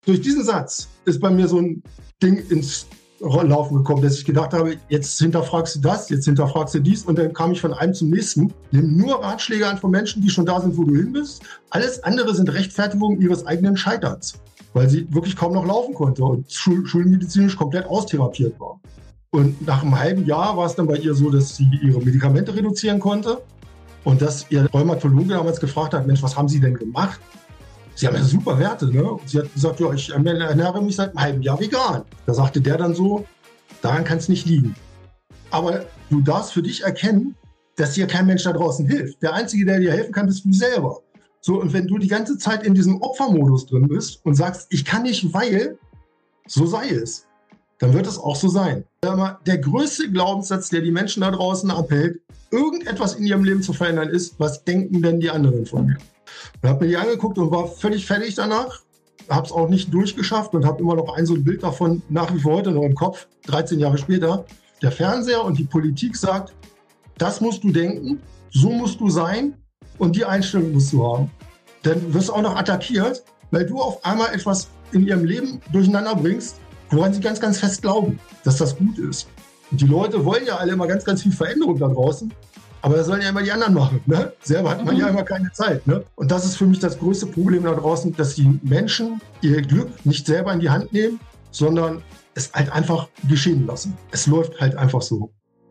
Durch diesen Satz ist bei mir so ein Ding ins Laufen gekommen, dass ich gedacht habe, jetzt hinterfragst du das, jetzt hinterfragst du dies und dann kam ich von einem zum nächsten. Nimm nur Ratschläge an von Menschen, die schon da sind, wo du hin bist. Alles andere sind Rechtfertigungen ihres eigenen Scheiterns, weil sie wirklich kaum noch laufen konnte und schulmedizinisch komplett austherapiert war. Und nach einem halben Jahr war es dann bei ihr so, dass sie ihre Medikamente reduzieren konnte und dass ihr Rheumatologe damals gefragt hat, Mensch, was haben Sie denn gemacht? Sie haben ja super Werte, ne? Und sie hat gesagt, ja, ich ernähre mich seit einem halben Jahr vegan. Da sagte der dann so, daran kann es nicht liegen. Aber du darfst für dich erkennen, dass dir kein Mensch da draußen hilft. Der Einzige, der dir helfen kann, bist du selber. So, und wenn du die ganze Zeit in diesem Opfermodus drin bist und sagst, ich kann nicht, weil, so sei es, dann wird es auch so sein. Der größte Glaubenssatz, der die Menschen da draußen abhält, irgendetwas in ihrem Leben zu verändern, ist, was denken denn die anderen von mir? Ich habe mir die angeguckt und war völlig fertig danach, habe es auch nicht durchgeschafft und habe immer noch so ein Bild davon nach wie vor heute noch im Kopf, 13 Jahre später. Der Fernseher und die Politik sagt, das musst du denken, so musst du sein und die Einstellung musst du haben. Dann wirst du auch noch attackiert, weil du auf einmal etwas in ihrem Leben durcheinander bringst, woran sie ganz, ganz fest glauben, dass das gut ist. Und die Leute wollen ja alle immer ganz, ganz viel Veränderung da draußen. Aber das sollen ja immer die anderen machen. Ne? Selber hat man ja immer keine Zeit. Ne? Und das ist für mich das größte Problem da draußen, dass die Menschen ihr Glück nicht selber in die Hand nehmen, sondern es halt einfach geschehen lassen. Es läuft halt einfach so.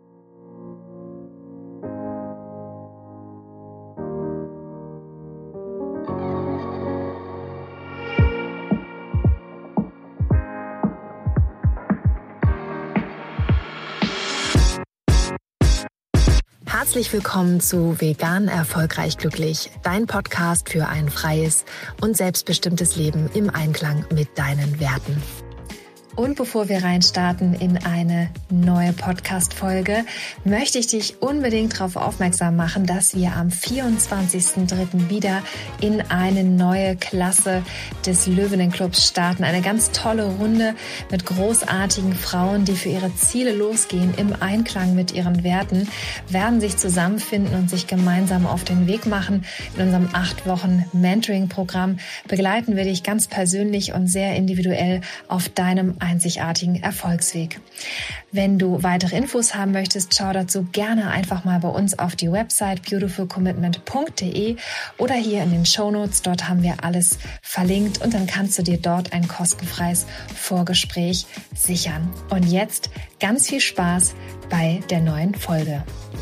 Herzlich willkommen zu Vegan Erfolgreich Glücklich, dein Podcast für ein freies und selbstbestimmtes Leben im Einklang mit deinen Werten. Und bevor wir reinstarten in eine neue Podcast-Folge, möchte ich dich unbedingt darauf aufmerksam machen, dass wir am 24.03. wieder in eine neue Klasse des Löwinnen-Clubs starten. Eine ganz tolle Runde mit großartigen Frauen, die für ihre Ziele losgehen, im Einklang mit ihren Werten, werden sich zusammenfinden und sich gemeinsam auf den Weg machen. In unserem 8 Wochen Mentoring-Programm begleiten wir dich ganz persönlich und sehr individuell auf deinem einzigartigen Erfolgsweg. Wenn du weitere Infos haben möchtest, schau dazu gerne einfach mal bei uns auf die Website beautifulcommitment.de oder hier in den Shownotes. Dort haben wir alles verlinkt und dann kannst du dir dort ein kostenfreies Vorgespräch sichern. Und jetzt ganz viel Spaß bei der neuen Folge.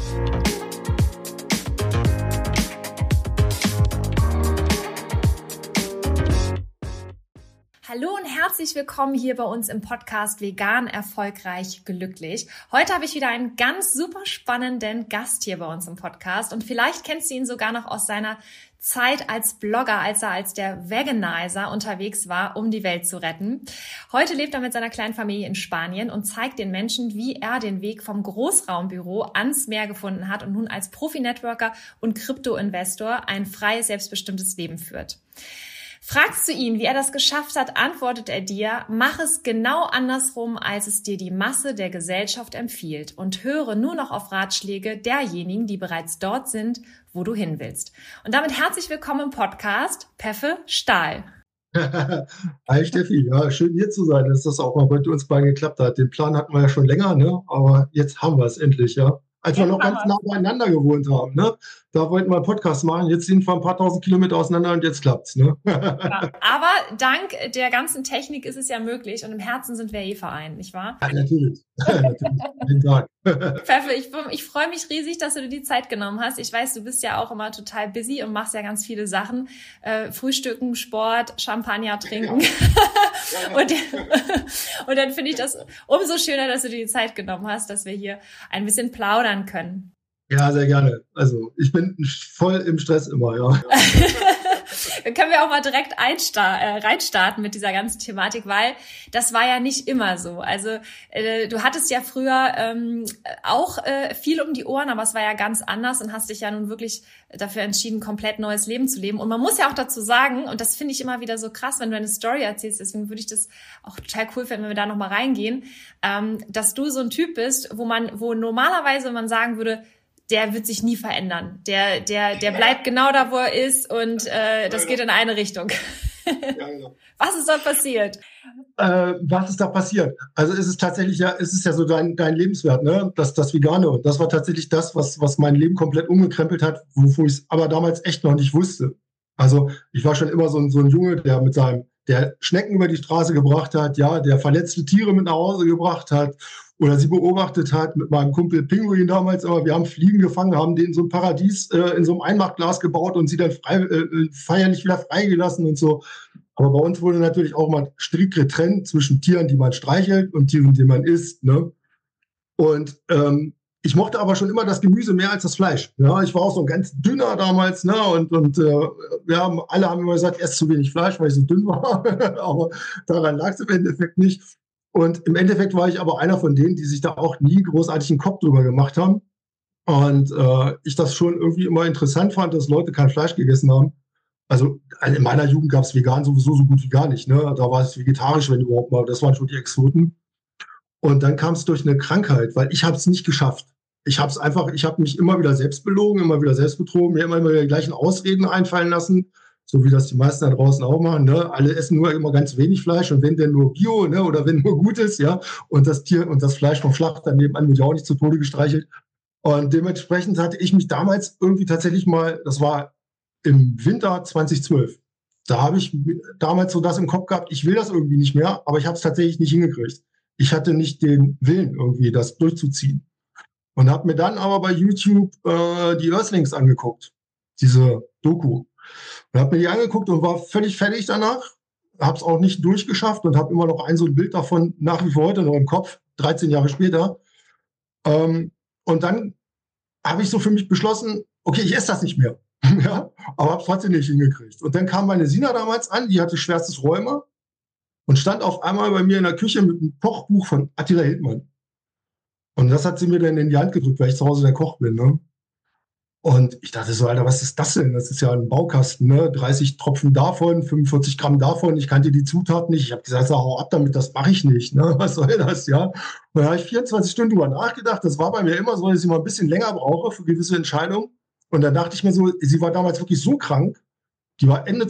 Hallo und herzlich willkommen hier bei uns im Podcast Vegan Erfolgreich Glücklich. Heute habe ich wieder einen ganz super spannenden Gast hier bei uns im Podcast und vielleicht kennst du ihn sogar noch aus seiner Zeit als Blogger, als er als der Veganizer unterwegs war, um die Welt zu retten. Heute lebt er mit seiner kleinen Familie in Spanien und zeigt den Menschen, wie er den Weg vom Großraumbüro ans Meer gefunden hat und nun als Profi-Networker und Krypto-Investor ein freies, selbstbestimmtes Leben führt. Fragst du ihn, wie er das geschafft hat, antwortet er dir, mach es genau andersrum, als es dir die Masse der Gesellschaft empfiehlt und höre nur noch auf Ratschläge derjenigen, die bereits dort sind, wo du hin willst. Und damit herzlich willkommen im Podcast, Peffe Stahl. Hi Steffi, ja, schön hier zu sein, dass das auch mal bei uns beiden geklappt hat. Den Plan hatten wir ja schon länger, ne? Aber jetzt haben wir es endlich, ja. Als wir noch ganz nah beieinander gewohnt haben, ne? Da wollten wir einen Podcast machen, jetzt sind wir ein paar tausend Kilometer auseinander und jetzt klappt's, ne? Ja, aber dank der ganzen Technik ist es ja möglich und im Herzen sind wir vereint, nicht wahr? Ja, natürlich. Natürlich. Jeden Tag. Pfeffe, ich freue mich riesig, dass du dir die Zeit genommen hast. Ich weiß, du bist ja auch immer total busy und machst ja ganz viele Sachen. Frühstücken, Sport, Champagner trinken. Ja. Und dann finde ich das umso schöner, dass du dir die Zeit genommen hast, dass wir hier ein bisschen plaudern können. Ja, sehr gerne. Also ich bin voll im Stress immer, ja. Dann können wir auch mal direkt reinstarten mit dieser ganzen Thematik, weil das war ja nicht immer so. Also du hattest ja früher auch viel um die Ohren, aber es war ja ganz anders und hast dich ja nun wirklich dafür entschieden, komplett neues Leben zu leben. Und man muss ja auch dazu sagen, und das finde ich immer wieder so krass, wenn du eine Story erzählst, deswegen würde ich das auch total cool finden, wenn wir da nochmal reingehen, dass du so ein Typ bist, wo normalerweise man sagen würde, der wird sich nie verändern. Der bleibt genau da, wo er ist und das geht in eine Richtung. Ja, genau. Was ist da passiert? Was ist da passiert? Also es ist tatsächlich ja, es ist ja so dein Lebenswert, ne? Das Vegane. Und das war tatsächlich das, was mein Leben komplett umgekrempelt hat, wovor ich es aber damals echt noch nicht wusste. Also ich war schon immer so ein Junge, der Schnecken über die Straße gebracht hat, ja, der verletzte Tiere mit nach Hause gebracht hat oder sie beobachtet hat mit meinem Kumpel Pinguin damals. Aber wir haben Fliegen gefangen, haben den in so ein Paradies, in so einem Einmachglas gebaut und sie dann feierlich wieder freigelassen und so. Aber bei uns wurde natürlich auch mal strikt getrennt zwischen Tieren, die man streichelt und Tieren, die man isst. Ne? Und ich mochte aber schon immer das Gemüse mehr als das Fleisch. Ja, ich war auch so ein ganz dünner damals, ne? Und alle haben immer gesagt, ess zu wenig Fleisch, weil ich so dünn war. Aber daran lag es im Endeffekt nicht. Und im Endeffekt war ich aber einer von denen, die sich da auch nie großartig einen Kopf drüber gemacht haben. Und ich das schon irgendwie immer interessant fand, dass Leute kein Fleisch gegessen haben. Also in meiner Jugend gab es vegan sowieso so gut wie gar nicht. Ne? Da war es vegetarisch, wenn überhaupt mal. Das waren schon die Exoten. Und dann kam es durch eine Krankheit, weil ich habe es nicht geschafft. Ich habe mich immer wieder selbst belogen, immer wieder selbst betrogen, mir immer wieder die gleichen Ausreden einfallen lassen, so wie das die meisten da draußen auch machen. Ne? Alle essen nur immer ganz wenig Fleisch und wenn denn nur Bio, ne? Oder wenn nur Gutes, ja. Und das Tier und das Fleisch vom Schlachter nebenan wird ja auch nicht zu Tode gestreichelt. Und dementsprechend hatte ich mich damals irgendwie tatsächlich mal, das war im Winter 2012, da habe ich damals so das im Kopf gehabt, ich will das irgendwie nicht mehr, aber ich habe es tatsächlich nicht hingekriegt. Ich hatte nicht den Willen, irgendwie das durchzuziehen. Und habe mir dann aber bei YouTube die Earthlings angeguckt, diese Doku. Und habe mir die angeguckt und war völlig fertig danach. Habe es auch nicht durchgeschafft und habe immer noch so ein Bild davon nach wie vor heute noch im Kopf, 13 Jahre später. Und dann habe ich so für mich beschlossen, okay, ich esse das nicht mehr. Ja, aber habe es trotzdem nicht hingekriegt. Und dann kam meine Sina damals an, die hatte schwerstes Rheuma und stand auf einmal bei mir in der Küche mit einem Kochbuch von Attila Hildmann. Und das hat sie mir dann in die Hand gedrückt, weil ich zu Hause der Koch bin. Ne? Und ich dachte so, Alter, was ist das denn? Das ist ja ein Baukasten, ne? 30 Tropfen davon, 45 Gramm davon. Ich kannte die Zutaten nicht. Ich habe gesagt, so, hau ab damit, das mache ich nicht. Ne? Was soll das, ja? Und dann habe ich 24 Stunden drüber nachgedacht. Das war bei mir immer so, dass ich mal ein bisschen länger brauche für gewisse Entscheidungen. Und dann dachte ich mir so, sie war damals wirklich so krank. Die war Ende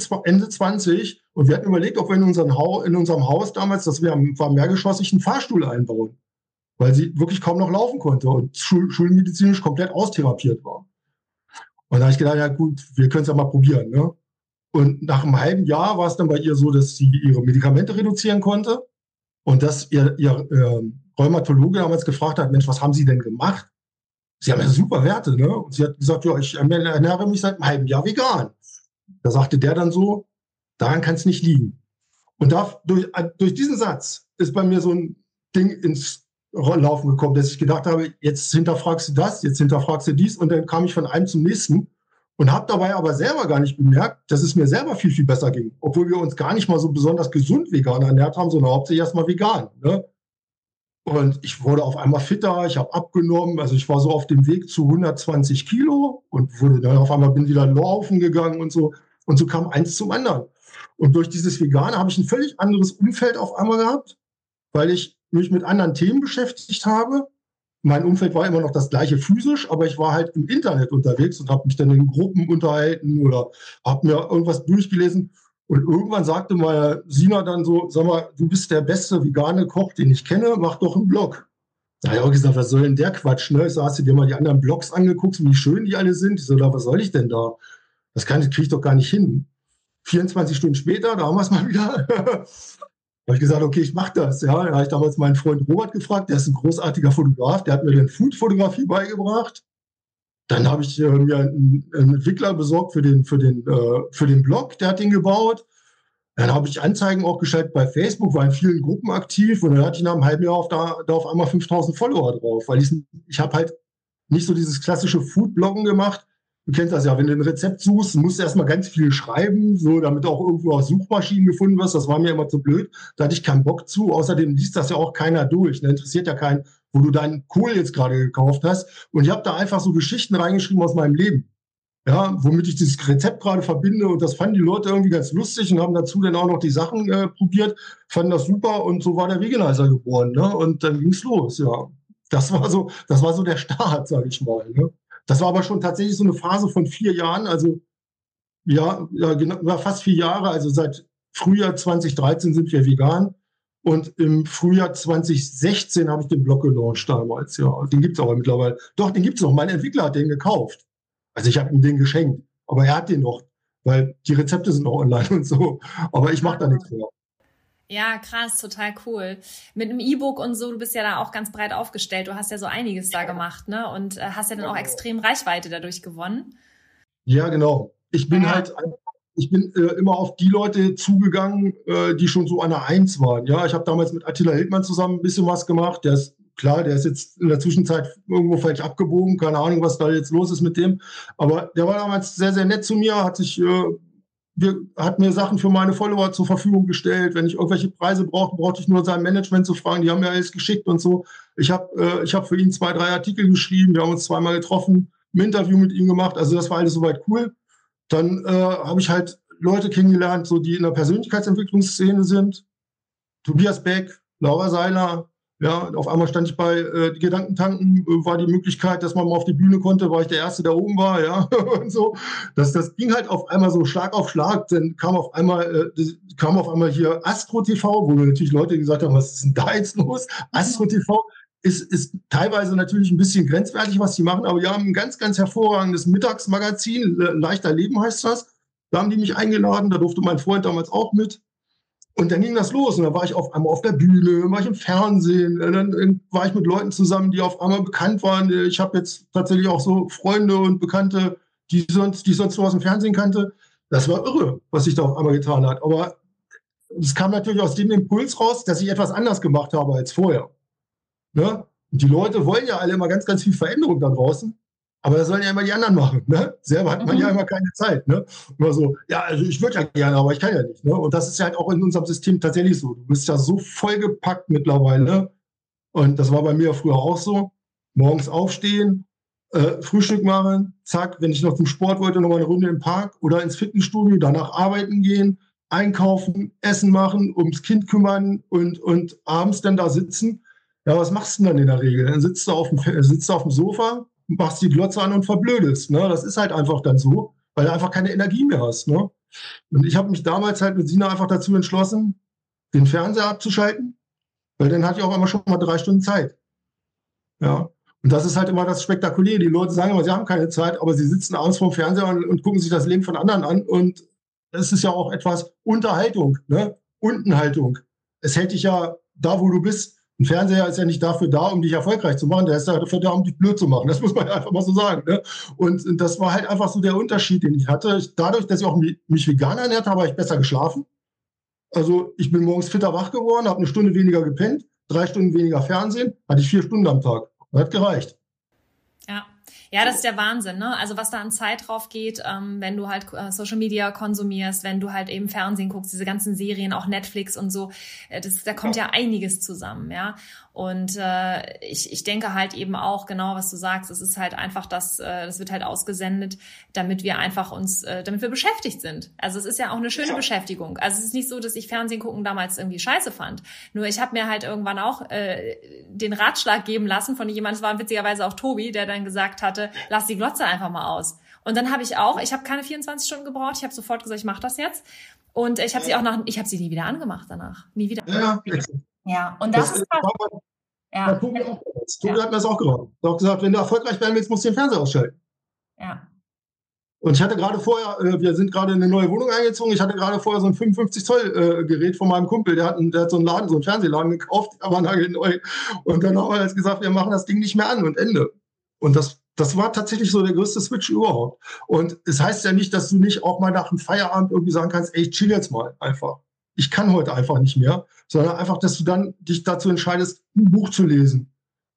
20 und wir hatten überlegt, ob wir in unserem Haus damals, das war mehrgeschossig, einen Fahrstuhl einbauen. Weil sie wirklich kaum noch laufen konnte und schulmedizinisch komplett austherapiert war. Und da habe ich gedacht, ja gut, wir können es ja mal probieren. Ne? Und nach einem halben Jahr war es dann bei ihr so, dass sie ihre Medikamente reduzieren konnte und dass ihr Rheumatologe damals gefragt hat, Mensch, was haben Sie denn gemacht? Sie haben ja super Werte. Ne? Und sie hat gesagt, ja, ich ernähre mich seit einem halben Jahr vegan. Da sagte der dann so, daran kann es nicht liegen. Und durch diesen Satz ist bei mir so ein Ding ins Laufen gekommen, dass ich gedacht habe, jetzt hinterfragst du das, jetzt hinterfragst du dies und dann kam ich von einem zum nächsten und habe dabei aber selber gar nicht bemerkt, dass es mir selber viel, viel besser ging, obwohl wir uns gar nicht mal so besonders gesund vegan ernährt haben, sondern hauptsächlich erstmal vegan. Ne? Und ich wurde auf einmal fitter, ich habe abgenommen, also ich war so auf dem Weg zu 120 Kilo und wurde dann auf einmal bin wieder laufen gegangen und so kam eins zum anderen. Und durch dieses Vegane habe ich ein völlig anderes Umfeld auf einmal gehabt, weil ich mich mit anderen Themen beschäftigt habe. Mein Umfeld war immer noch das gleiche physisch, aber ich war halt im Internet unterwegs und habe mich dann in Gruppen unterhalten oder habe mir irgendwas durchgelesen. Und irgendwann sagte mal Sina dann so, sag mal, du bist der beste vegane Koch, den ich kenne, mach doch einen Blog. Da habe ich auch gesagt, was soll denn der Quatsch? Ne? Ich so, hast du dir mal die anderen Blogs angeguckt, wie schön die alle sind? Ich so, was soll ich denn da? Das kriege ich doch gar nicht hin. 24 Stunden später, da haben wir es mal wieder, habe ich gesagt, okay, ich mache das. Ja, da habe ich damals meinen Freund Robert gefragt, der ist ein großartiger Fotograf, der hat mir dann Food-Fotografie beigebracht. Dann habe ich mir einen Entwickler besorgt für den Blog, der hat den gebaut. Dann habe ich Anzeigen auch geschaltet bei Facebook, war in vielen Gruppen aktiv und dann hatte ich nach einem halben Jahr da auf einmal 5000 Follower drauf, weil ich habe halt nicht so dieses klassische Food-Bloggen gemacht. Du kennst das ja, wenn du ein Rezept suchst, musst du erstmal ganz viel schreiben, so damit auch irgendwo auf Suchmaschinen gefunden wirst. Das war mir immer zu blöd. Da hatte ich keinen Bock zu. Außerdem liest das ja auch keiner durch. Ne? Interessiert ja keinen, wo du deinen Kohl jetzt gerade gekauft hast. Und ich habe da einfach so Geschichten reingeschrieben aus meinem Leben. Ja, womit ich dieses Rezept gerade verbinde. Und das fanden die Leute irgendwie ganz lustig und haben dazu dann auch noch die Sachen probiert, fanden das super und so war der Veganizer geboren. Ne? Und dann ging's los, ja. Das war so der Start, sage ich mal. Ne? Das war aber schon tatsächlich so eine Phase von 4 Jahren, also genau, fast 4 Jahre, also seit Frühjahr 2013 sind wir vegan. Und im Frühjahr 2016 habe ich den Blog gelauncht damals. Ja, den gibt es aber mittlerweile. Doch, den gibt es noch. Mein Entwickler hat den gekauft. Also ich habe ihm den geschenkt. Aber er hat den noch, weil die Rezepte sind noch online und so. Aber ich mache da nichts mehr. Ja, krass, total cool. Mit einem E-Book und so, du bist ja da auch ganz breit aufgestellt. Du hast ja so einiges da gemacht, ne? Und hast ja dann auch extrem Reichweite dadurch gewonnen. Ja, genau. Ich bin immer auf die Leute zugegangen, die schon so an der Eins waren. Ja, ich habe damals mit Attila Hildmann zusammen ein bisschen was gemacht. Der ist jetzt in der Zwischenzeit irgendwo falsch abgebogen. Keine Ahnung, was da jetzt los ist mit dem. Aber der war damals sehr, sehr nett zu mir, hat mir Sachen für meine Follower zur Verfügung gestellt. Wenn ich irgendwelche Preise brauchte ich nur sein Management zu fragen. Die haben mir alles geschickt und so. Ich hab für ihn 2, 3 Artikel geschrieben. Wir haben uns 2-mal getroffen, ein Interview mit ihm gemacht. Also das war alles soweit cool. Dann habe ich halt Leute kennengelernt, so die in der Persönlichkeitsentwicklungsszene sind. Tobias Beck, Laura Seiler. Ja, auf einmal stand ich bei Gedankentanken, war die Möglichkeit, dass man mal auf die Bühne konnte, war ich der Erste, der oben war, ja, und so. Das ging halt auf einmal so Schlag auf Schlag. Dann kam auf einmal hier Astro TV, wo natürlich Leute gesagt haben, was ist denn da jetzt los? Astro TV ist teilweise natürlich ein bisschen grenzwertig, was die machen, aber die haben ein ganz, ganz hervorragendes Mittagsmagazin, Leichter Leben heißt das. Da haben die mich eingeladen, da durfte mein Freund damals auch mit. Und dann ging das los. Und dann war ich auf einmal auf der Bühne, dann war ich im Fernsehen, dann war ich mit Leuten zusammen, die auf einmal bekannt waren. Ich habe jetzt tatsächlich auch so Freunde und Bekannte, die ich sonst nur aus dem Fernsehen kannte. Das war irre, was sich da auf einmal getan hat. Aber es kam natürlich aus dem Impuls raus, dass ich etwas anders gemacht habe als vorher. Ne? Und die Leute wollen ja alle immer ganz, ganz viel Veränderung da draußen. Aber das sollen ja immer die anderen machen. Ne? Selber hat man ja immer keine Zeit. Ne? Immer so, ja, also ich würde ja gerne, aber ich kann ja nicht. Ne? Und das ist ja halt auch in unserem System tatsächlich so. Du bist ja so vollgepackt mittlerweile. Und das war bei mir früher auch so. Morgens aufstehen, Frühstück machen, zack, wenn ich noch zum Sport wollte, noch mal eine Runde im Park oder ins Fitnessstudio, danach arbeiten gehen, einkaufen, Essen machen, ums Kind kümmern und abends dann da sitzen. Ja, was machst du denn dann in der Regel? Dann sitzt du auf dem Sofa, machst die Glotze an und verblödest. Ne? Das ist halt einfach dann so, weil du einfach keine Energie mehr hast. Ne? Und ich habe mich damals halt mit Sina einfach dazu entschlossen, den Fernseher abzuschalten, weil dann hatte ich auch immer schon mal 3 Stunden Zeit. Ja. Und das ist halt immer das Spektakuläre. Die Leute sagen immer, sie haben keine Zeit, aber sie sitzen abends vorm Fernseher und gucken sich das Leben von anderen an. Und das ist ja auch etwas Unterhaltung, ne? Unterhaltung. Es hält dich ja da, wo du bist. Ein Fernseher ist ja nicht dafür da, um dich erfolgreich zu machen, der ist dafür da, um dich blöd zu machen. Das muss man einfach mal so sagen. Ne? Und das war halt einfach so der Unterschied, den ich hatte. Dadurch, dass ich auch mich vegan ernährt habe, habe ich besser geschlafen. Also ich bin morgens fitter wach geworden, habe 1 Stunde weniger gepennt, 3 Stunden weniger Fernsehen, hatte ich 4 Stunden am Tag. Das hat gereicht. Ja. Ja, das ist der Wahnsinn, ne? Also was da an Zeit drauf geht, wenn du halt Social Media konsumierst, wenn du halt eben Fernsehen guckst, diese ganzen Serien, auch Netflix und so, da kommt ja einiges zusammen, ja. Und ich denke halt eben auch, genau was du sagst, es ist halt einfach, das wird halt ausgesendet, damit wir einfach damit wir beschäftigt sind. Also es ist ja auch eine schöne Beschäftigung. Also es ist nicht so, dass ich Fernsehen gucken damals irgendwie scheiße fand. Nur ich habe mir halt irgendwann auch den Ratschlag geben lassen von jemandem, es war witzigerweise auch Tobi, der dann gesagt hatte, lass die Glotze einfach mal aus. Und dann habe ich keine 24 Stunden gebraucht. Ich habe sofort gesagt, ich mache das jetzt. Und ich habe sie nie wieder angemacht danach. Nie wieder. Ja, und das ist ja. Tobi hat mir das auch geraten. Er hat auch gesagt, wenn du erfolgreich werden willst, musst du den Fernseher ausschalten. Ja. Und ich hatte gerade vorher, wir sind gerade in eine neue Wohnung eingezogen, ich hatte gerade vorher so ein 55 Zoll Gerät von meinem Kumpel, der hat so einen Fernsehladen gekauft, der war nagelneu. Und dann haben wir jetzt gesagt, wir machen das Ding nicht mehr an und Ende. Und das war tatsächlich so der größte Switch überhaupt. Und es heißt ja nicht, dass du nicht auch mal nach dem Feierabend irgendwie sagen kannst, ey, ich chill jetzt mal einfach. Ich kann heute einfach nicht mehr, sondern einfach, dass du dann dich dazu entscheidest, ein Buch zu lesen,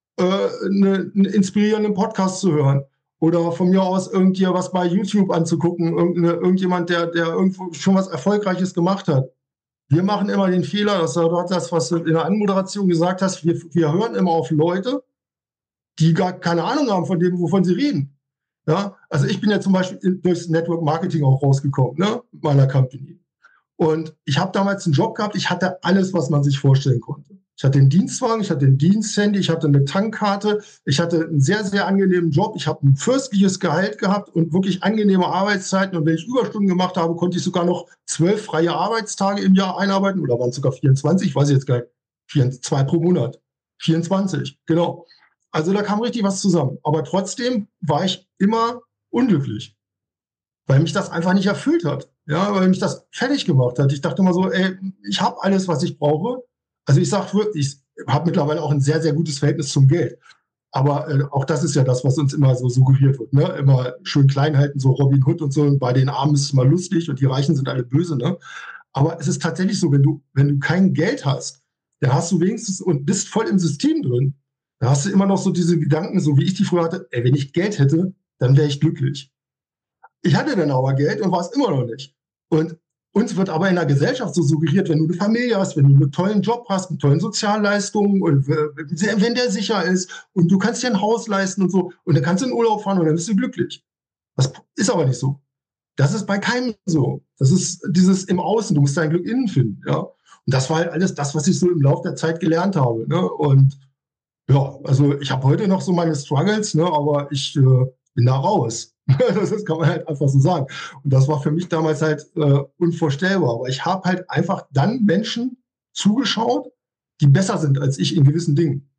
einen inspirierenden Podcast zu hören oder von mir aus was bei YouTube anzugucken, irgendjemand, der irgendwo schon was Erfolgreiches gemacht hat. Wir machen immer den Fehler, das war das, was du in der Anmoderation gesagt hast, wir hören immer auf Leute, die gar keine Ahnung haben von dem, wovon sie reden. Ja? Also ich bin ja zum Beispiel durchs Network Marketing auch rausgekommen, ne, mit meiner Company. Und ich habe damals einen Job gehabt, ich hatte alles, was man sich vorstellen konnte. Ich hatte den Dienstwagen, ich hatte den Diensthandy, ich hatte eine Tankkarte, ich hatte einen sehr, sehr angenehmen Job, ich habe ein fürstliches Gehalt gehabt und wirklich angenehme Arbeitszeiten. Und wenn ich Überstunden gemacht habe, konnte ich sogar noch 12 freie Arbeitstage im Jahr einarbeiten oder waren es sogar 24, ich weiß jetzt gar nicht, 2 pro Monat. 24, genau. Also da kam richtig was zusammen. Aber trotzdem war ich immer unglücklich, weil mich das einfach nicht erfüllt hat. Ja, weil mich das fertig gemacht hat. Ich dachte immer so, ey, ich habe alles, was ich brauche. Also ich sage wirklich, ich habe mittlerweile auch ein sehr, sehr gutes Verhältnis zum Geld. Aber auch das ist ja das, was uns immer so suggeriert wird. Ne? Immer schön klein halten, so Robin Hood und so. Und bei den Armen ist es mal lustig und die Reichen sind alle böse. Ne? Aber es ist tatsächlich so, wenn du kein Geld hast, dann hast du wenigstens und bist voll im System drin. Da hast du immer noch so diese Gedanken, so wie ich die früher hatte, ey, wenn ich Geld hätte, dann wäre ich glücklich. Ich hatte dann aber Geld und war es immer noch nicht. Und uns wird aber in der Gesellschaft so suggeriert, wenn du eine Familie hast, wenn du einen tollen Job hast, mit tollen Sozialleistungen und wenn der sicher ist und du kannst dir ein Haus leisten und so und dann kannst du in Urlaub fahren und dann bist du glücklich. Das ist aber nicht so. Das ist bei keinem so. Das ist dieses im Außen, du musst dein Glück innen finden. Ja? Und das war halt alles das, was ich so im Laufe der Zeit gelernt habe. Ne? Und ja, also ich habe heute noch so meine Struggles, ne? Aber ich bin da raus. Das kann man halt einfach so sagen. Und das war für mich damals halt unvorstellbar. Aber ich habe halt einfach dann Menschen zugeschaut, die besser sind als ich in gewissen Dingen.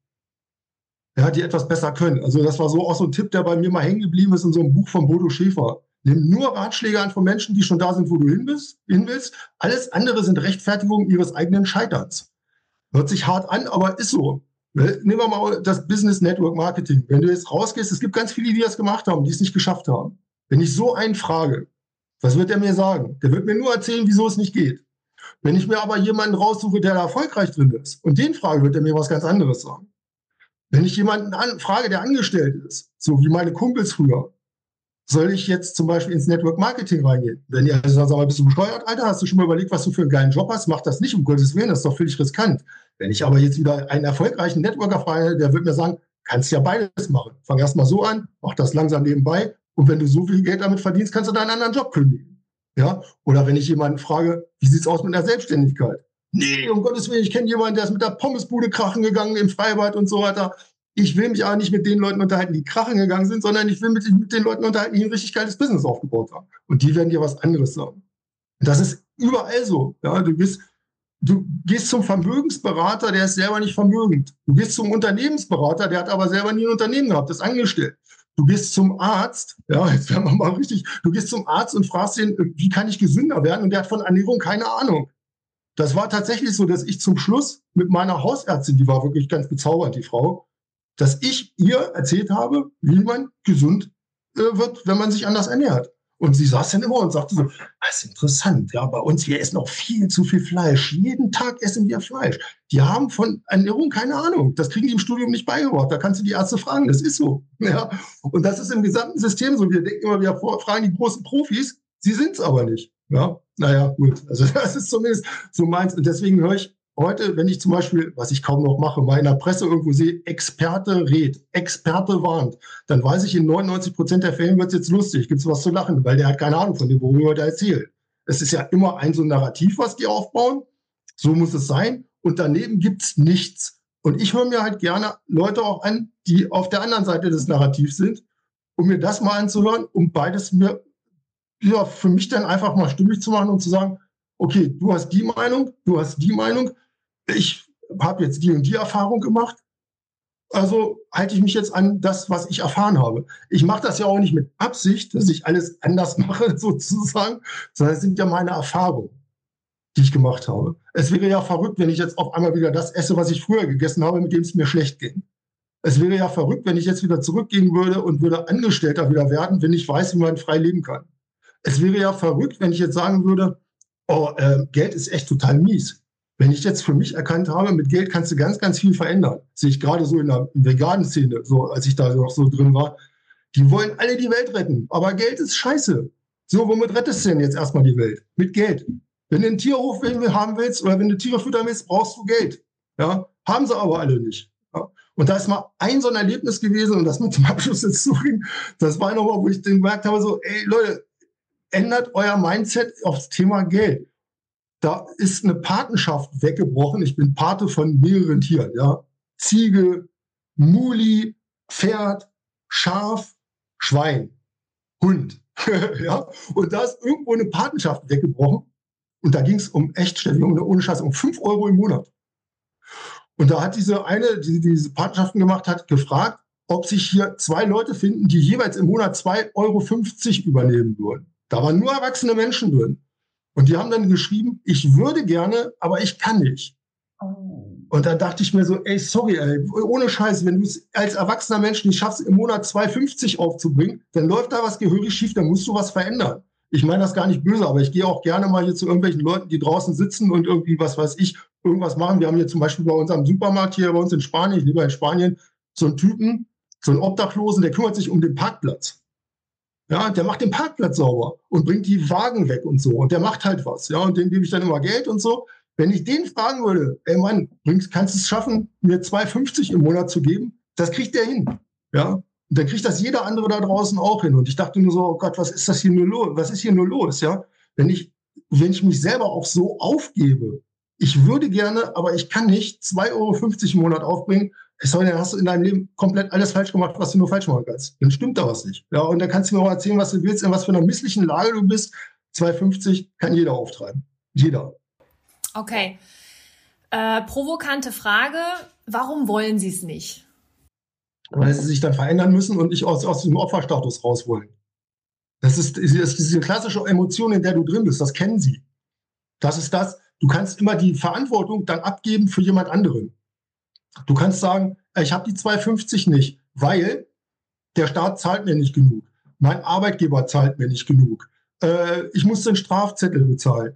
Ja, die etwas besser können. Also das war so auch so ein Tipp, der bei mir mal hängen geblieben ist in so einem Buch von Bodo Schäfer. Nimm nur Ratschläge an von Menschen, die schon da sind, wo du hin willst. Alles andere sind Rechtfertigungen ihres eigenen Scheiterns. Hört sich hart an, aber ist so. Nehmen wir mal das Business Network Marketing. Wenn du jetzt rausgehst, es gibt ganz viele, die das gemacht haben, die es nicht geschafft haben. Wenn ich so einen frage, was wird der mir sagen? Der wird mir nur erzählen, wieso es nicht geht. Wenn ich mir aber jemanden raussuche, der da erfolgreich drin ist und den frage, wird er mir was ganz anderes sagen. Wenn ich jemanden frage, der angestellt ist, so wie meine Kumpels früher, soll ich jetzt zum Beispiel ins Network Marketing reingehen? Wenn ihr also sagt, bist du bescheuert, Alter, hast du schon mal überlegt, was du für einen geilen Job hast? Mach das nicht, um Gottes Willen, das ist doch völlig riskant. Wenn ich aber jetzt wieder einen erfolgreichen Networker frage, der wird mir sagen, kannst ja beides machen. Fang erst mal so an, mach das langsam nebenbei und wenn du so viel Geld damit verdienst, kannst du deinen anderen Job kündigen. Ja? Oder wenn ich jemanden frage, wie sieht's aus mit der Selbstständigkeit? Nee, um Gottes Willen, ich kenne jemanden, der ist mit der Pommesbude krachen gegangen im Freibad und so weiter. Ich will mich aber nicht mit den Leuten unterhalten, die krachen gegangen sind, sondern ich will mich mit den Leuten unterhalten, die ein richtig geiles Business aufgebaut haben. Und die werden dir was anderes sagen. Und das ist überall so. Ja, du gehst zum Vermögensberater, der ist selber nicht vermögend. Du gehst zum Unternehmensberater, der hat aber selber nie ein Unternehmen gehabt, ist angestellt. Du gehst zum Arzt, ja, jetzt werden wir mal richtig, du gehst zum Arzt und fragst ihn, wie kann ich gesünder werden? Und der hat von Ernährung keine Ahnung. Das war tatsächlich so, dass ich zum Schluss mit meiner Hausärztin, die war wirklich ganz bezaubernd, die Frau, dass ich ihr erzählt habe, wie man gesund wird, wenn man sich anders ernährt. Und sie saß dann immer und sagte so, das ist interessant, ja, bei uns, wir essen noch viel zu viel Fleisch. Jeden Tag essen wir Fleisch. Die haben von Ernährung keine Ahnung. Das kriegen die im Studium nicht beigebracht. Da kannst du die Ärzte fragen, das ist so. Ja. Und das ist im gesamten System so. Wir denken immer, wir fragen die großen Profis, sie sind es aber nicht. Ja, naja, gut. Also das ist zumindest so meins. Und deswegen höre ich heute, wenn ich zum Beispiel, was ich kaum noch mache, mal in der Presse irgendwo sehe, Experte rät, Experte warnt, dann weiß ich, in 99% der Fällen wird es jetzt lustig, gibt es was zu lachen, weil der hat keine Ahnung von dem, worüber der erzählt. Es ist ja immer ein so ein Narrativ, was die aufbauen, so muss es sein, und daneben gibt es nichts. Und ich höre mir halt gerne Leute auch an, die auf der anderen Seite des Narrativs sind, um mir das mal anzuhören, um beides mir ja, für mich dann einfach mal stimmig zu machen und zu sagen, okay, du hast die Meinung, ich habe jetzt die und die Erfahrung gemacht, also halte ich mich jetzt an das, was ich erfahren habe. Ich mache das ja auch nicht mit Absicht, dass ich alles anders mache, sozusagen, sondern es sind ja meine Erfahrungen, die ich gemacht habe. Es wäre ja verrückt, wenn ich jetzt auf einmal wieder das esse, was ich früher gegessen habe, mit dem es mir schlecht ging. Es wäre ja verrückt, wenn ich jetzt wieder zurückgehen würde und würde Angestellter wieder werden, wenn ich weiß, wie man frei leben kann. Es wäre ja verrückt, wenn ich jetzt sagen würde, oh, Geld ist echt total mies. Wenn ich jetzt für mich erkannt habe, mit Geld kannst du ganz, ganz viel verändern. Das sehe ich gerade so in der veganen Szene, so als ich da noch so drin war. Die wollen alle die Welt retten, aber Geld ist scheiße. So, womit rettest du denn jetzt erstmal die Welt? Mit Geld. Wenn du einen Tierhof haben willst oder wenn du Tiere füttern willst, brauchst du Geld. Ja? Haben sie aber alle nicht. Ja? Und da ist mal ein so ein Erlebnis gewesen, und das mit dem Abschluss jetzt zuging, das war nochmal, wo ich gemerkt habe, so, ey Leute, ändert euer Mindset aufs Thema Geld. Da ist eine Patenschaft weggebrochen. Ich bin Pate von mehreren Tieren, ja. Ziege, Muli, Pferd, Schaf, Schwein, Hund. Ja? Und da ist irgendwo eine Patenschaft weggebrochen. Und da ging es um echt, Steffi, ohne Scheiß, um 5 Euro im Monat. Und da hat diese eine, die diese Patenschaften gemacht hat, gefragt, ob sich hier 2 Leute finden, die jeweils im Monat 2,50 Euro übernehmen würden. Da waren nur erwachsene Menschen drin. Und die haben dann geschrieben, ich würde gerne, aber ich kann nicht. Und da dachte ich mir so, ey, sorry, ey, ohne Scheiß, wenn du es als erwachsener Mensch nicht schaffst, im Monat 2,50 aufzubringen, dann läuft da was gehörig schief, dann musst du was verändern. Ich meine das gar nicht böse, aber ich gehe auch gerne mal hier zu irgendwelchen Leuten, die draußen sitzen und irgendwie, was weiß ich, irgendwas machen. Wir haben hier zum Beispiel bei unserem Supermarkt hier bei uns in Spanien, ich lebe in Spanien, so einen Typen, so einen Obdachlosen, der kümmert sich um den Parkplatz. Ja, der macht den Parkplatz sauber und bringt die Wagen weg und so. Und der macht halt was. Ja, und dem gebe ich dann immer Geld und so. Wenn ich den fragen würde, ey Mann, kannst du es schaffen, mir 2,50 im Monat zu geben? Das kriegt der hin. Ja, und dann kriegt das jeder andere da draußen auch hin. Und ich dachte nur so, oh Gott, was ist das hier nur los? Was ist hier nur los? Ja, wenn ich mich selber auch so aufgebe, ich würde gerne, aber ich kann nicht 2,50 Euro im Monat aufbringen. Dann hast du in deinem Leben komplett alles falsch gemacht, was du nur falsch machen kannst. Dann stimmt da was nicht. Ja, und dann kannst du mir auch erzählen, was du willst, in was für einer misslichen Lage du bist. 2,50 kann jeder auftreiben. Jeder. Okay. Provokante Frage. Warum wollen Sie es nicht? Weil sie sich dann verändern müssen und nicht aus dem Opferstatus raus wollen. Das ist diese klassische Emotion, in der du drin bist. Das kennen sie. Das ist das. Du kannst immer die Verantwortung dann abgeben für jemand anderen. Du kannst sagen, ich habe die 2,50 nicht, weil der Staat zahlt mir nicht genug. Mein Arbeitgeber zahlt mir nicht genug. Ich muss den Strafzettel bezahlen.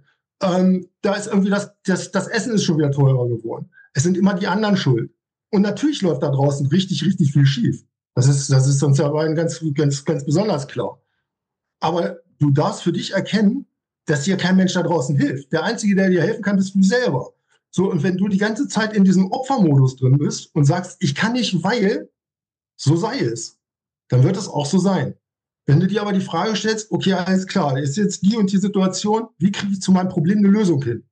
Da ist irgendwie das Essen ist schon wieder teurer geworden. Es sind immer die anderen schuld. Und natürlich läuft da draußen richtig, richtig viel schief. Das ist uns ja ganz besonders klar. Aber du darfst für dich erkennen, dass dir kein Mensch da draußen hilft. Der Einzige, der dir helfen kann, bist du selber. So, und wenn du die ganze Zeit in diesem Opfermodus drin bist und sagst, ich kann nicht, weil, so sei es, dann wird es auch so sein. Wenn du dir aber die Frage stellst, okay, alles klar, ist jetzt die und die Situation, wie kriege ich zu meinem Problem eine Lösung hin?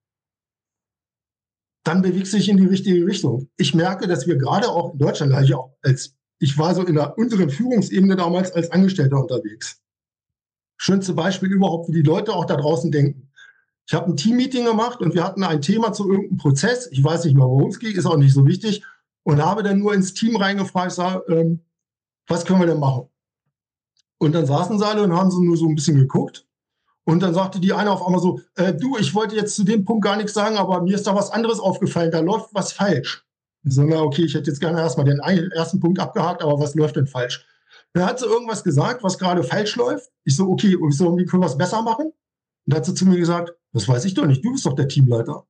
Dann bewegst du dich in die richtige Richtung. Ich merke, dass wir gerade auch in Deutschland, ich war so in der unteren Führungsebene damals als Angestellter unterwegs. Schönste Beispiel überhaupt, wie die Leute auch da draußen denken. Ich habe ein Teammeeting gemacht und wir hatten ein Thema zu irgendeinem Prozess. Ich weiß nicht mehr, worum es geht, ist auch nicht so wichtig. Und habe dann nur ins Team reingefragt, was können wir denn machen? Und dann saßen sie alle und haben so nur so ein bisschen geguckt. Und dann sagte die eine auf einmal so, du, ich wollte jetzt zu dem Punkt gar nichts sagen, aber mir ist da was anderes aufgefallen, da läuft was falsch. Ich so, na okay, ich hätte jetzt gerne erstmal den ersten Punkt abgehakt, aber was läuft denn falsch? Dann hat sie irgendwas gesagt, was gerade falsch läuft. Ich so, okay, und so, wie können wir es besser machen? Und dann hat sie zu mir gesagt, das weiß ich doch nicht, du bist doch der Teamleiter.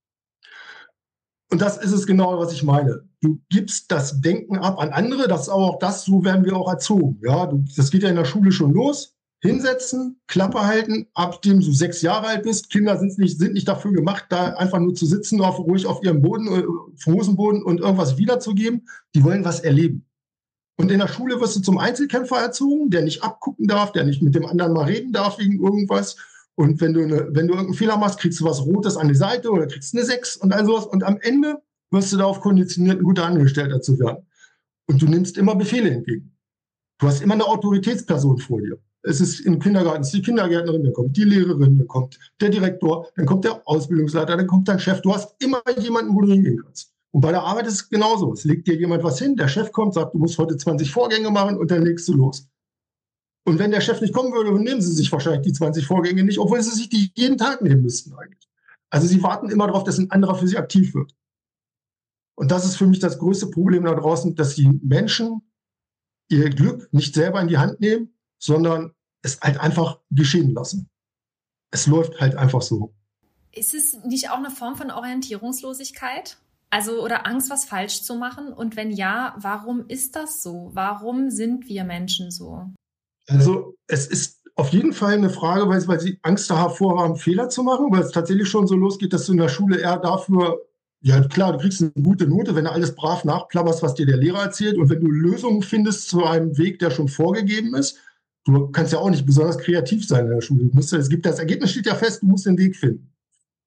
Und das ist es genau, was ich meine. Du gibst das Denken ab an andere, das ist aber auch das, so werden wir auch erzogen. Ja, das geht ja in der Schule schon los. Hinsetzen, Klappe halten, ab dem du 6 Jahre alt bist. Kinder sind nicht dafür gemacht, da einfach nur zu sitzen, ruhig auf ihrem Hosenboden und irgendwas wiederzugeben. Die wollen was erleben. Und in der Schule wirst du zum Einzelkämpfer erzogen, der nicht abgucken darf, der nicht mit dem anderen mal reden darf wegen irgendwas. Und wenn du irgendeinen Fehler machst, kriegst du was Rotes an die Seite oder kriegst eine 6 und all sowas. Und am Ende wirst du darauf konditioniert, ein guter Angestellter zu werden. Und du nimmst immer Befehle entgegen. Du hast immer eine Autoritätsperson vor dir. Es ist im Kindergarten, es ist die Kindergärtnerin, dann kommt die Lehrerin, dann kommt der Direktor, dann kommt der Ausbildungsleiter, dann kommt dein Chef. Du hast immer jemanden, wo du hingehen kannst. Und bei der Arbeit ist es genauso. Es legt dir jemand was hin, der Chef kommt, sagt, du musst heute 20 Vorgänge machen und dann legst du los. Und wenn der Chef nicht kommen würde, nehmen sie sich wahrscheinlich die 20 Vorgänge nicht, obwohl sie sich die jeden Tag nehmen müssten eigentlich. Also sie warten immer darauf, dass ein anderer für sie aktiv wird. Und das ist für mich das größte Problem da draußen, dass die Menschen ihr Glück nicht selber in die Hand nehmen, sondern es halt einfach geschehen lassen. Es läuft halt einfach so. Ist es nicht auch eine Form von Orientierungslosigkeit? Also oder Angst, was falsch zu machen? Und wenn ja, warum ist das so? Warum sind wir Menschen so? Also es ist auf jeden Fall eine Frage, weil sie Angst davor haben, Fehler zu machen, weil es tatsächlich schon so losgeht, dass du in der Schule eher dafür, ja klar, du kriegst eine gute Note, wenn du alles brav nachplapperst, was dir der Lehrer erzählt und wenn du Lösungen findest zu einem Weg, der schon vorgegeben ist. Du kannst ja auch nicht besonders kreativ sein in der Schule. Das Ergebnis steht ja fest, du musst den Weg finden.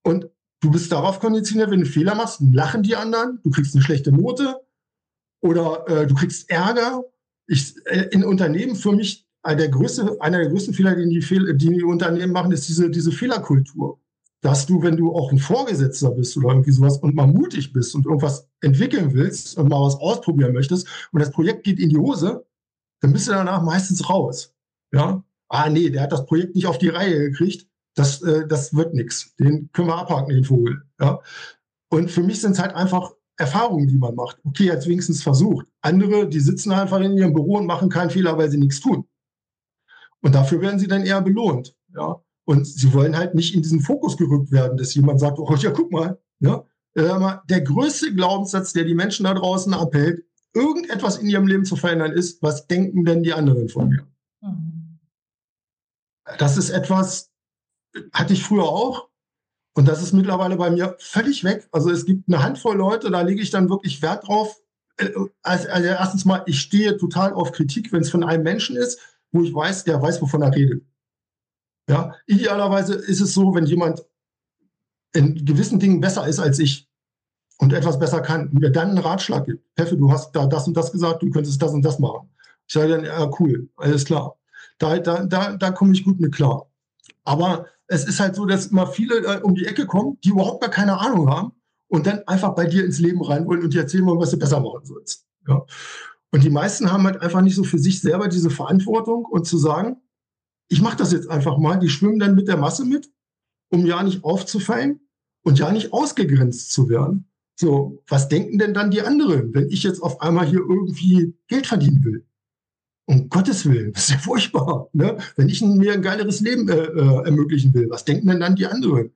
Und du bist darauf konditioniert, wenn du Fehler machst, lachen die anderen, du kriegst eine schlechte Note oder du kriegst Ärger. In Unternehmen für mich einer der größten Fehler, die Unternehmen machen, ist diese Fehlerkultur. Dass du, wenn du auch ein Vorgesetzter bist oder irgendwie sowas und mal mutig bist und irgendwas entwickeln willst und mal was ausprobieren möchtest und das Projekt geht in die Hose, dann bist du danach meistens raus. Ja? Nee, der hat das Projekt nicht auf die Reihe gekriegt. Das wird nichts. Den können wir abhaken, den Vogel. Ja? Und für mich sind es halt einfach Erfahrungen, die man macht. Okay, jetzt wenigstens versucht. Andere, die sitzen einfach in ihrem Büro und machen keinen Fehler, weil sie nichts tun. Und dafür werden sie dann eher belohnt. Ja? Und sie wollen halt nicht in diesen Fokus gerückt werden, dass jemand sagt, oh ja, guck mal. Ja? Der größte Glaubenssatz, der die Menschen da draußen abhält, irgendetwas in ihrem Leben zu verändern, ist, was denken denn die anderen von mir? Mhm. Das ist etwas, hatte ich früher auch. Und das ist mittlerweile bei mir völlig weg. Also es gibt eine Handvoll Leute, da lege ich dann wirklich Wert drauf. Also erstens mal, ich stehe total auf Kritik, wenn es von einem Menschen ist, wo ich weiß, der weiß, wovon er redet. Ja, idealerweise ist es so, wenn jemand in gewissen Dingen besser ist als ich und etwas besser kann, mir dann einen Ratschlag gibt. Peffe, du hast da das und das gesagt, du könntest das und das machen. Ich sage dann, ja, cool, alles klar. Da komme ich gut mit klar. Aber es ist halt so, dass immer viele um die Ecke kommen, die überhaupt gar keine Ahnung haben und dann einfach bei dir ins Leben rein wollen und dir erzählen wollen, was du besser machen sollst. Ja. Und die meisten haben halt einfach nicht so für sich selber diese Verantwortung und zu sagen, ich mache das jetzt einfach mal, die schwimmen dann mit der Masse mit, um ja nicht aufzufallen und ja nicht ausgegrenzt zu werden. So, was denken denn dann die anderen, wenn ich jetzt auf einmal hier irgendwie Geld verdienen will? Um Gottes Willen, das ist ja furchtbar. Ne? Wenn ich mir ein geileres Leben ermöglichen will, was denken denn dann die anderen?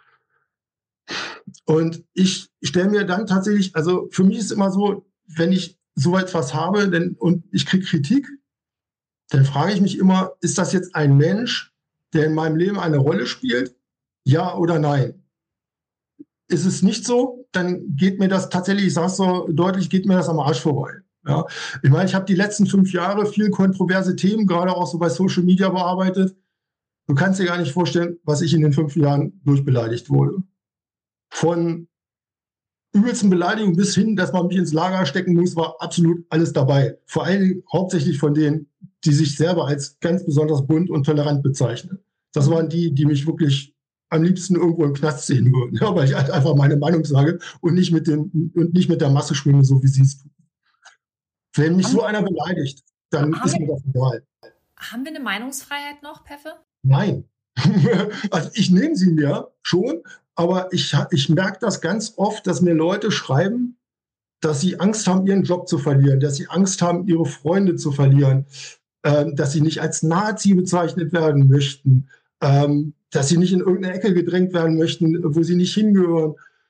Und ich stelle mir dann tatsächlich, also für mich ist es immer so, wenn ich so etwas habe und ich kriege Kritik, dann frage ich mich immer, ist das jetzt ein Mensch, der in meinem Leben eine Rolle spielt? Ja oder nein? Ist es nicht so, dann geht mir das tatsächlich, ich sage es so deutlich, geht mir das am Arsch vorbei. Ja, ich meine, ich habe die letzten 5 Jahre viel kontroverse Themen, gerade auch so bei Social Media bearbeitet. Du kannst dir gar nicht vorstellen, was ich in den 5 Jahren durchbeleidigt wurde. Von übelsten Beleidigungen bis hin, dass man mich ins Lager stecken muss, war absolut alles dabei. Vor allem hauptsächlich von denen, die sich selber als ganz besonders bunt und tolerant bezeichnen. Das waren die mich wirklich am liebsten irgendwo im Knast sehen würden, ja, weil ich halt einfach meine Meinung sage und nicht mit der Masse schwimme, so wie sie es tun. Wenn mich so einer beleidigt, dann ist mir das egal. Haben wir eine Meinungsfreiheit noch, Peffe? Nein. Also ich nehme sie mir schon, aber ich merke das ganz oft, dass mir Leute schreiben, dass sie Angst haben, ihren Job zu verlieren, dass sie Angst haben, ihre Freunde zu verlieren, dass sie nicht als Nazi bezeichnet werden möchten, dass sie nicht in irgendeine Ecke gedrängt werden möchten, wo sie nicht hingehören.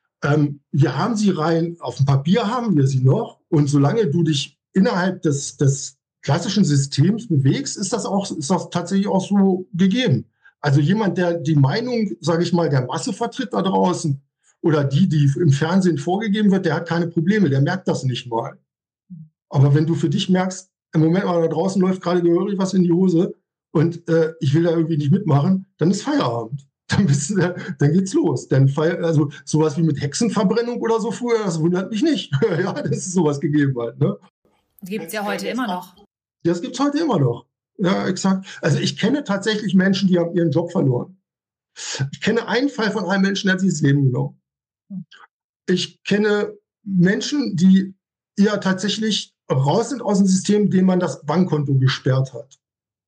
Wir haben sie rein, auf dem Papier haben wir sie noch. Und solange du dich innerhalb des klassischen Systems bewegst, ist das tatsächlich auch so gegeben. Also jemand, der die Meinung, sage ich mal, der Masse vertritt da draußen oder die im Fernsehen vorgegeben wird, der hat keine Probleme, der merkt das nicht mal. Aber wenn du für dich merkst, im Moment mal da draußen läuft gerade gehörig was in die Hose und ich will da irgendwie nicht mitmachen, dann ist Feierabend. Dann geht's los. Also sowas wie mit Hexenverbrennung oder so früher, das wundert mich nicht. Ja, dass es sowas gegeben hat. Ne? Gibt es ja heute immer noch. Ja, das gibt es heute immer noch. Ja, exakt. Also ich kenne tatsächlich Menschen, die haben ihren Job verloren. Ich kenne einen Fall von einem Menschen, der hat sich das Leben genommen. Ich kenne Menschen, die ja tatsächlich raus sind aus dem System, dem man das Bankkonto gesperrt hat.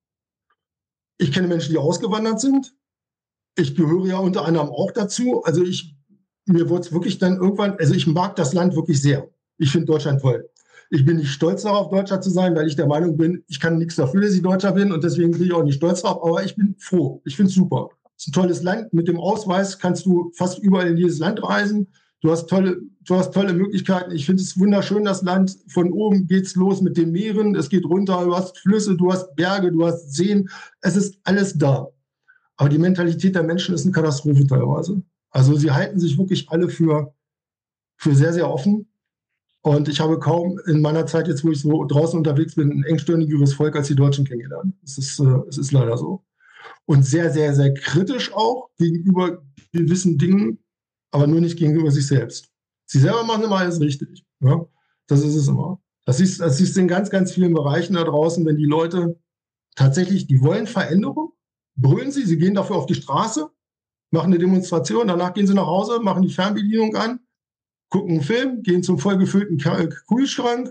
Ich kenne Menschen, die ausgewandert sind. Ich gehöre ja unter anderem auch dazu. Also mir wurde es wirklich dann irgendwann, also ich mag das Land wirklich sehr. Ich finde Deutschland toll. Ich bin nicht stolz darauf, Deutscher zu sein, weil ich der Meinung bin, ich kann nichts dafür, dass ich Deutscher bin und deswegen bin ich auch nicht stolz darauf, aber ich bin froh. Ich finde es super. Es ist ein tolles Land. Mit dem Ausweis kannst du fast überall in jedes Land reisen. Du hast tolle Möglichkeiten. Ich finde es wunderschön, das Land. Von oben geht's los mit den Meeren. Es geht runter. Du hast Flüsse, du hast Berge, du hast Seen. Es ist alles da. Aber die Mentalität der Menschen ist eine Katastrophe teilweise. Also sie halten sich wirklich alle für sehr, sehr offen. Und ich habe kaum in meiner Zeit jetzt, wo ich so draußen unterwegs bin, ein engstirnigeres Volk als die Deutschen kennengelernt. Es ist leider so. Und sehr, sehr, sehr kritisch auch gegenüber gewissen Dingen. aber nur nicht gegenüber sich selbst. Sie selber machen immer alles richtig. Ja? Das ist es immer. Das ist in ganz, ganz vielen Bereichen da draußen, wenn die Leute tatsächlich, die wollen Veränderung, brüllen sie gehen dafür auf die Straße, machen eine Demonstration, danach gehen sie nach Hause, machen die Fernbedienung an, gucken einen Film, gehen zum vollgefüllten Kühlschrank,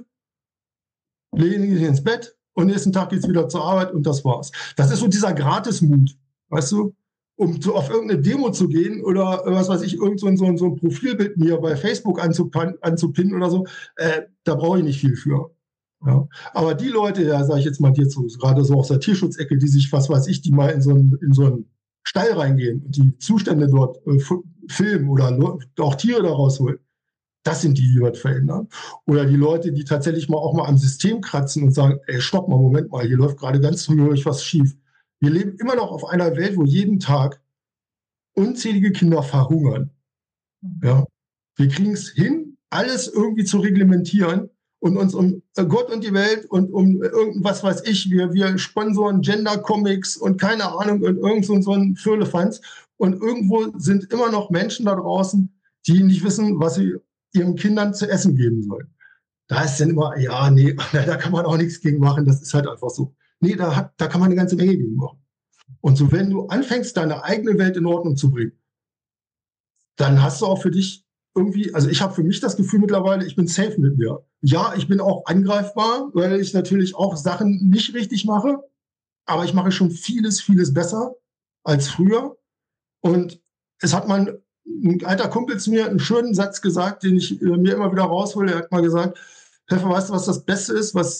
legen sich ins Bett und nächsten Tag geht es wieder zur Arbeit und das war's. Das ist so dieser Gratismut, weißt du? Um auf irgendeine Demo zu gehen oder was weiß ich, irgend so ein Profilbild mir bei Facebook anzupinnen oder so, da brauche ich nicht viel für. Ja. Aber die Leute, ja, sage ich jetzt mal dir zu, gerade so aus der Tierschutzecke, die sich, was weiß ich, die mal in so einen Stall reingehen und die Zustände dort filmen oder auch Tiere da rausholen, das sind die was verändern. Oder die Leute, die tatsächlich auch mal am System kratzen und sagen, ey, stopp mal, Moment mal, hier läuft gerade ganz zugehörig was schief. Wir leben immer noch auf einer Welt, wo jeden Tag unzählige Kinder verhungern. Ja. Wir kriegen es hin, alles irgendwie zu reglementieren und uns um Gott und die Welt und um irgendwas weiß ich, wir sponsoren Gender-Comics und keine Ahnung und irgend so ein Firlefanz. Und irgendwo sind immer noch Menschen da draußen, die nicht wissen, was sie ihren Kindern zu essen geben sollen. Da ist dann immer, ja, nee, da kann man auch nichts gegen machen, das ist halt einfach so. Nee, da kann man eine ganze Menge gegen machen. Und so, wenn du anfängst, deine eigene Welt in Ordnung zu bringen, dann hast du auch für dich irgendwie, also ich habe für mich das Gefühl mittlerweile, ich bin safe mit mir. Ja, ich bin auch angreifbar, weil ich natürlich auch Sachen nicht richtig mache, aber ich mache schon vieles, vieles besser als früher. Und es hat mal ein alter Kumpel zu mir einen schönen Satz gesagt, den ich mir immer wieder raushole. Er hat mal gesagt, Pfeffer, weißt du, was das Beste ist, was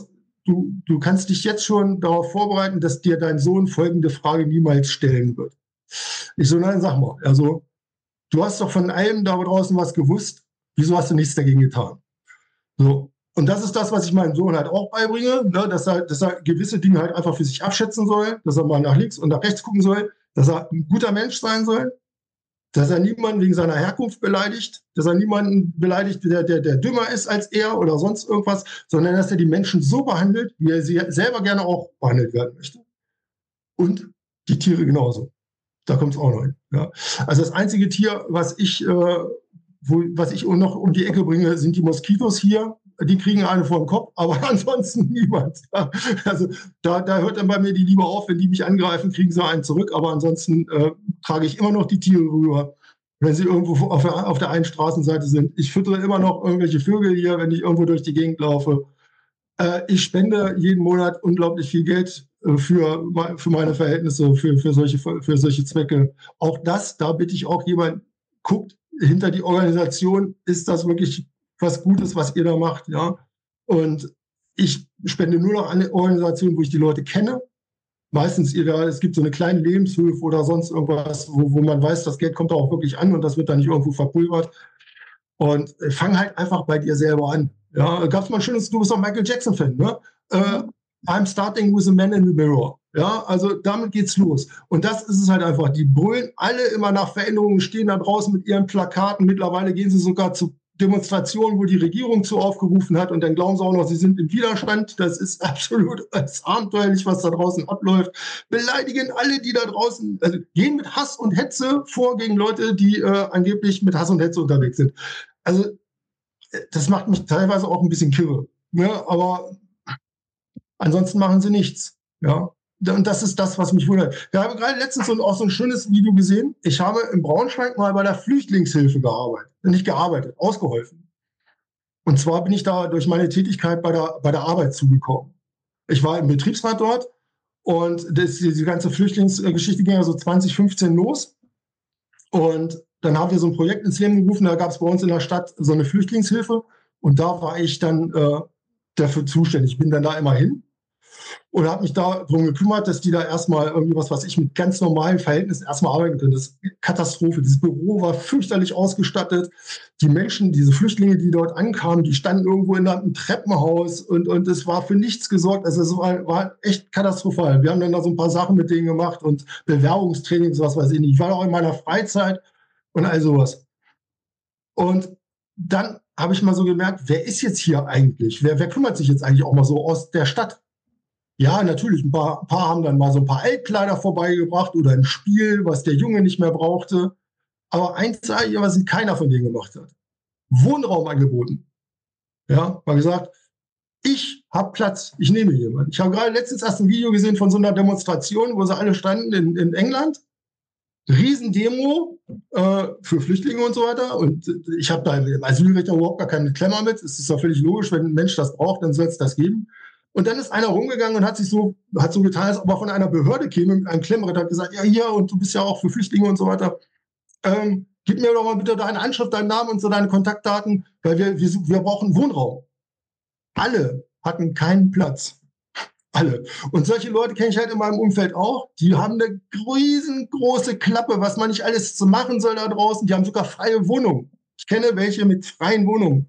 du kannst dich jetzt schon darauf vorbereiten, dass dir dein Sohn folgende Frage niemals stellen wird. Ich so, nein, sag mal, also du hast doch von allem da draußen was gewusst, wieso hast du nichts dagegen getan? So. Und das ist das, was ich meinem Sohn halt auch beibringe, ne, dass er gewisse Dinge halt einfach für sich abschätzen soll, dass er mal nach links und nach rechts gucken soll, dass er ein guter Mensch sein soll, dass er niemanden wegen seiner Herkunft beleidigt, dass er niemanden beleidigt, der dümmer ist als er oder sonst irgendwas, sondern dass er die Menschen so behandelt, wie er sie selber gerne auch behandelt werden möchte. Und die Tiere genauso. Da kommt es auch noch hin. Ja. Also das einzige Tier, was ich noch um die Ecke bringe, sind die Moskitos hier. Die kriegen eine vor den Kopf, aber ansonsten niemand. Ja. Also da hört dann bei mir die Liebe auf. Wenn die mich angreifen, kriegen sie einen zurück. Aber ansonsten trage ich immer noch die Tiere rüber, wenn sie irgendwo auf der einen Straßenseite sind. Ich füttere immer noch irgendwelche Vögel hier, wenn ich irgendwo durch die Gegend laufe. Ich spende jeden Monat unglaublich viel Geld für meine Verhältnisse, für solche Zwecke. Auch da bitte ich auch jemand, guckt hinter die Organisation, ist das wirklich was Gutes, was ihr da macht, ja. Und ich spende nur noch an Organisationen, wo ich die Leute kenne. Meistens, es gibt so eine kleine Lebenshilfe oder sonst irgendwas, wo man weiß, das Geld kommt da auch wirklich an und das wird da nicht irgendwo verpulvert. Und fang halt einfach bei dir selber an. Ja, gab es mal ein schönes, du bist auch Michael Jackson-Fan, ne? I'm starting with a man in the mirror. Ja, also damit geht's los. Und das ist es halt einfach. Die brüllen alle immer nach Veränderungen, stehen da draußen mit ihren Plakaten. Mittlerweile gehen sie sogar zu Demonstrationen, wo die Regierung zu aufgerufen hat und dann glauben sie auch noch, sie sind im Widerstand. Das ist absolut abenteuerlich, was da draußen abläuft. Beleidigen alle, die da draußen, also gehen mit Hass und Hetze vor gegen Leute, die angeblich mit Hass und Hetze unterwegs sind. Also das macht mich teilweise auch ein bisschen kirre. Ja, aber ansonsten machen sie nichts. Ja. Und das ist das, was mich wundert. Wir haben gerade letztens auch so ein schönes Video gesehen. Ich habe in Braunschweig mal bei der Flüchtlingshilfe gearbeitet. Nicht gearbeitet, ausgeholfen. Und zwar bin ich da durch meine Tätigkeit bei der Arbeit zugekommen. Ich war im Betriebsrat dort und diese ganze Flüchtlingsgeschichte ging ja so 2015 los. Und dann haben wir so ein Projekt ins Leben gerufen. Da gab es bei uns in der Stadt so eine Flüchtlingshilfe. Und da war ich dann dafür zuständig. Ich bin dann da immer hin. Und habe mich darum gekümmert, dass die da erstmal irgendwie was weiß ich, mit ganz normalen Verhältnissen erstmal arbeiten können. Das ist eine Katastrophe. Dieses Büro war fürchterlich ausgestattet. Die Menschen, diese Flüchtlinge, die dort ankamen, die standen irgendwo in einem Treppenhaus und es war für nichts gesorgt. Also es war echt katastrophal. Wir haben dann da so ein paar Sachen mit denen gemacht und Bewerbungstrainings, was weiß ich nicht. Ich war auch in meiner Freizeit und all sowas. Und dann habe ich mal so gemerkt, wer ist jetzt hier eigentlich? Wer kümmert sich jetzt eigentlich auch mal so aus der Stadt? Ja, natürlich, ein paar haben dann mal so ein paar Altkleider vorbeigebracht oder ein Spiel, was der Junge nicht mehr brauchte. Aber eins sage ich, was keiner von denen gemacht hat. Wohnraum angeboten. Ja, mal gesagt, ich habe Platz, ich nehme jemanden. Ich habe gerade letztens erst ein Video gesehen von so einer Demonstration, wo sie alle standen in England. Riesendemo für Flüchtlinge und so weiter. Und ich habe da im Asylrecht überhaupt gar keine Klemmer mit. Es ist doch völlig logisch, wenn ein Mensch das braucht, dann soll es das geben. Und dann ist einer rumgegangen und hat so getan, als ob er von einer Behörde käme mit einem Klemmbrett, hat gesagt, ja hier, und du bist ja auch für Flüchtlinge und so weiter. Gib mir doch mal bitte deine Anschrift, deinen Namen und so deine Kontaktdaten, weil wir brauchen Wohnraum. Alle hatten keinen Platz. Alle. Und solche Leute kenne ich halt in meinem Umfeld auch. Die haben eine riesengroße Klappe, was man nicht alles zu machen soll da draußen. Die haben sogar freie Wohnungen. Ich kenne welche mit freien Wohnungen.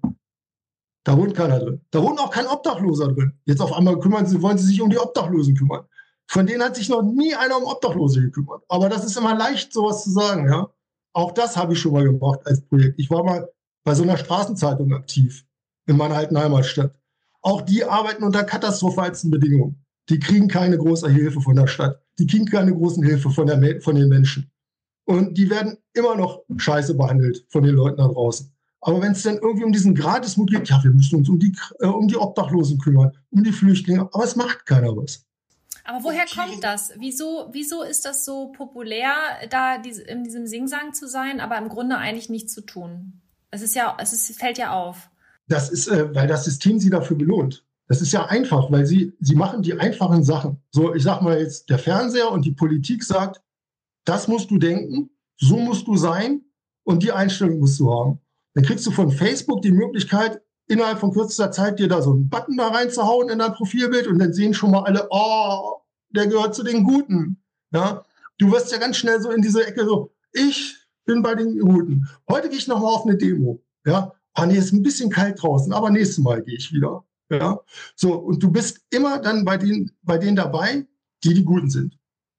Da wohnt keiner drin. Da wohnt auch kein Obdachloser drin. Jetzt auf einmal wollen sie sich um die Obdachlosen kümmern. Von denen hat sich noch nie einer um Obdachlose gekümmert. Aber das ist immer leicht, sowas zu sagen. Ja? Auch das habe ich schon mal gemacht als Projekt. Ich war mal bei so einer Straßenzeitung aktiv in meiner alten Heimatstadt. Auch die arbeiten unter katastrophalsten Bedingungen. Die kriegen keine große Hilfe von der Stadt. Die kriegen keine großen Hilfe von den Menschen. Und die werden immer noch scheiße behandelt von den Leuten da draußen. Aber wenn es dann irgendwie um diesen Gratismut geht, ja, wir müssen uns um die Obdachlosen kümmern, um die Flüchtlinge, aber es macht keiner was. Aber woher kommt das? Wieso ist das so populär, da in diesem Singsang zu sein, aber im Grunde eigentlich nichts zu tun? Fällt ja auf. Das ist, weil das System sie dafür belohnt. Das ist ja einfach, weil sie machen die einfachen Sachen. So, ich sag mal jetzt, der Fernseher und die Politik sagt, das musst du denken, so musst du sein und die Einstellung musst du haben. Dann kriegst du von Facebook die Möglichkeit, innerhalb von kürzester Zeit dir da so einen Button da reinzuhauen in dein Profilbild und dann sehen schon mal alle, oh, der gehört zu den Guten. Ja? Du wirst ja ganz schnell so in diese Ecke so, ich bin bei den Guten. Heute gehe ich nochmal auf eine Demo. Ja? Ah, nee, ist ein bisschen kalt draußen, aber nächstes Mal gehe ich wieder. Ja? So, und du bist immer dann bei denen dabei, die Guten sind.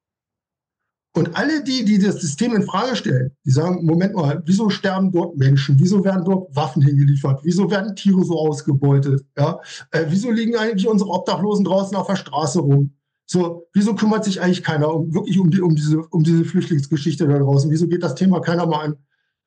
Und alle die das System in Frage stellen, die sagen, Moment mal, wieso sterben dort Menschen? Wieso werden dort Waffen hingeliefert? Wieso werden Tiere so ausgebeutet? Ja? Wieso liegen eigentlich unsere Obdachlosen draußen auf der Straße rum? So, wieso kümmert sich eigentlich keiner wirklich um diese Flüchtlingsgeschichte da draußen? Wieso geht das Thema keiner mal an?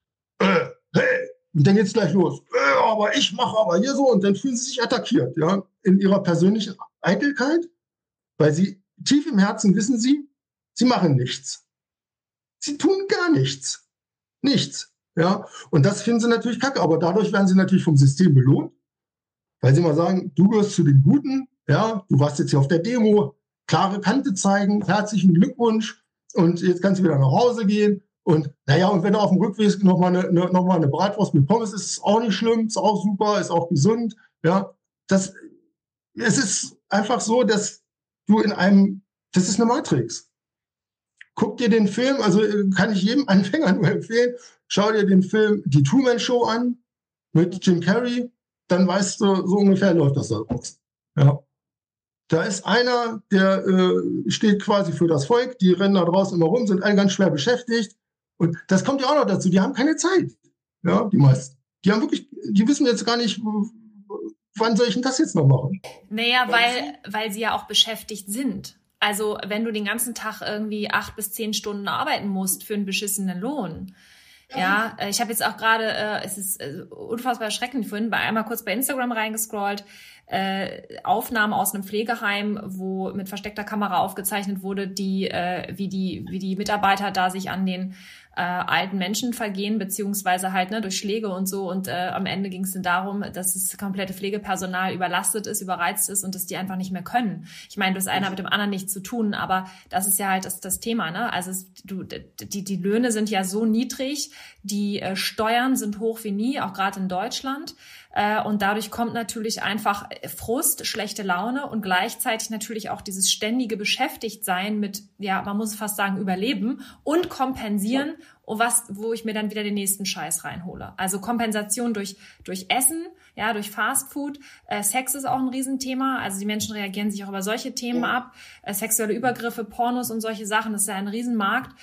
Hey, und dann geht's gleich los. Aber ich mache aber hier so, und dann fühlen sie sich attackiert, ja, in ihrer persönlichen Eitelkeit, weil sie tief im Herzen wissen sie machen nichts. Sie tun gar nichts. Nichts. Ja? Und das finden sie natürlich kacke. Aber dadurch werden sie natürlich vom System belohnt, weil sie mal sagen, du gehörst zu den Guten, ja, du warst jetzt hier auf der Demo, klare Kante zeigen, herzlichen Glückwunsch und jetzt kannst du wieder nach Hause gehen. Und naja, und wenn du auf dem Rückweg noch mal eine Bratwurst mit Pommes isst, ist auch nicht schlimm, ist auch super, ist auch gesund. Ja? Es ist einfach so, dass du das ist eine Matrix. Guck dir den Film, also kann ich jedem Anfänger nur empfehlen, schau dir den Film Die Truman Show an mit Jim Carrey, dann weißt du, so ungefähr läuft das da raus. Ja. Da ist einer, der steht quasi für das Volk, die rennen da draußen immer rum, sind alle ganz schwer beschäftigt und das kommt ja auch noch dazu, die haben keine Zeit, ja, die meisten. Die wissen jetzt gar nicht, wann soll ich denn das jetzt noch machen? Naja, weil sie ja auch beschäftigt sind. Also wenn du den ganzen Tag irgendwie 8 bis 10 Stunden arbeiten musst für einen beschissenen Lohn. Ja, ich habe jetzt auch gerade, es ist unfassbar erschreckend, vorhin einmal kurz bei Instagram reingescrollt, Aufnahmen aus einem Pflegeheim, wo mit versteckter Kamera aufgezeichnet wurde, wie die Mitarbeiter da sich an den alten Menschen vergehen, beziehungsweise halt durch Schläge und so. Und am Ende ging es dann darum, dass das komplette Pflegepersonal überlastet ist, überreizt ist und dass die einfach nicht mehr können. Ich meine, das eine hat mit dem anderen nichts zu tun, aber das ist ja halt das Thema, ne? Also die Löhne sind ja so niedrig, die Steuern sind hoch wie nie, auch gerade in Deutschland. Und dadurch kommt natürlich einfach Frust, schlechte Laune und gleichzeitig natürlich auch dieses ständige Beschäftigtsein mit, ja, man muss fast sagen, Überleben und kompensieren, wo ich mir dann wieder den nächsten Scheiß reinhole. Also Kompensation durch Essen, ja, durch Fastfood. Sex ist auch ein Riesenthema. Also die Menschen reagieren sich auch über solche Themen ab. Sexuelle Übergriffe, Pornos und solche Sachen, das ist ja ein Riesenmarkt.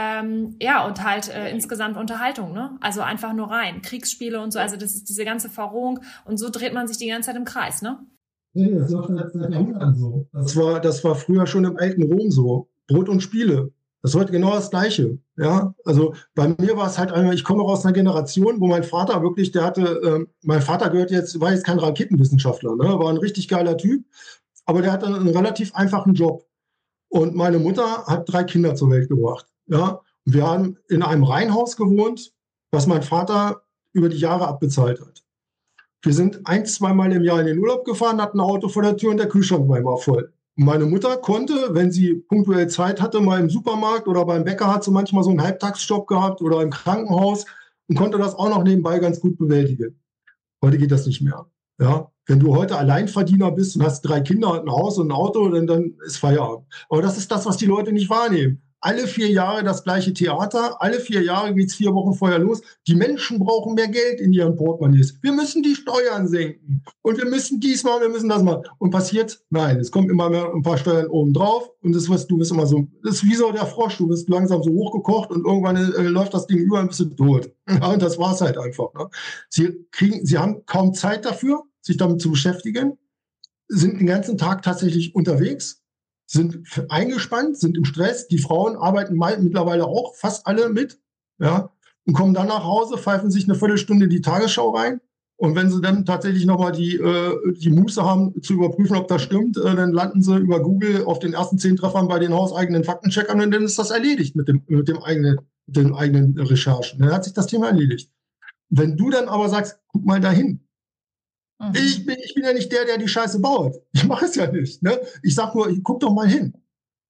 Ja, und halt insgesamt Unterhaltung, ne? Also einfach nur rein. Kriegsspiele und so, also das ist diese ganze Verrohung und so dreht man sich die ganze Zeit im Kreis, ne? Nee, das läuft seit Jahrhunderten so. Das war früher schon im alten Rom so. Brot und Spiele. Das ist heute genau das Gleiche. Ja, also bei mir war es halt einmal, ich komme auch aus einer Generation, wo mein Vater wirklich, mein Vater war jetzt kein Raketenwissenschaftler, ne, war ein richtig geiler Typ, aber der hatte einen relativ einfachen Job. Und meine Mutter hat 3 Kinder zur Welt gebracht. Ja, und wir haben in einem Reihenhaus gewohnt, was mein Vater über die Jahre abbezahlt hat. Wir sind 1-2 Mal im Jahr in den Urlaub gefahren, hatten ein Auto vor der Tür und der Kühlschrank war immer voll. Und meine Mutter konnte, wenn sie punktuell Zeit hatte, mal im Supermarkt oder beim Bäcker hat sie manchmal so einen Halbtagsjob gehabt oder im Krankenhaus und konnte das auch noch nebenbei ganz gut bewältigen. Heute geht das nicht mehr. Ja? Wenn du heute Alleinverdiener bist und hast 3 Kinder und ein Haus und ein Auto, dann ist Feierabend. Aber das ist das, was die Leute nicht wahrnehmen. Alle 4 Jahre das gleiche Theater, alle 4 Jahre geht es 4 Wochen vorher los. Die Menschen brauchen mehr Geld in ihren Portemonnaies. Wir müssen die Steuern senken und wir müssen dies machen, wir müssen das machen. Und passiert? Nein, es kommt immer mehr ein paar Steuern oben drauf und du bist immer so, das ist wie so der Frosch, du bist langsam so hochgekocht und irgendwann läuft das Ding über und bist du tot. Ja, und das war es halt einfach. Ne? Sie haben kaum Zeit dafür, sich damit zu beschäftigen, sind den ganzen Tag tatsächlich unterwegs, sind eingespannt, sind im Stress. Die Frauen arbeiten mittlerweile auch fast alle mit, ja, und kommen dann nach Hause, pfeifen sich eine Viertelstunde die Tagesschau rein. Und wenn sie dann tatsächlich nochmal die Muße haben, zu überprüfen, ob das stimmt, dann landen sie über Google auf den ersten 10 Treffern bei den hauseigenen Faktencheckern und dann ist das erledigt mit den eigenen Recherchen. Dann hat sich das Thema erledigt. Wenn du dann aber sagst, guck mal dahin, ich bin ja nicht der die Scheiße baut. Ich mache es ja nicht. Ne? Ich sag nur, guck doch mal hin.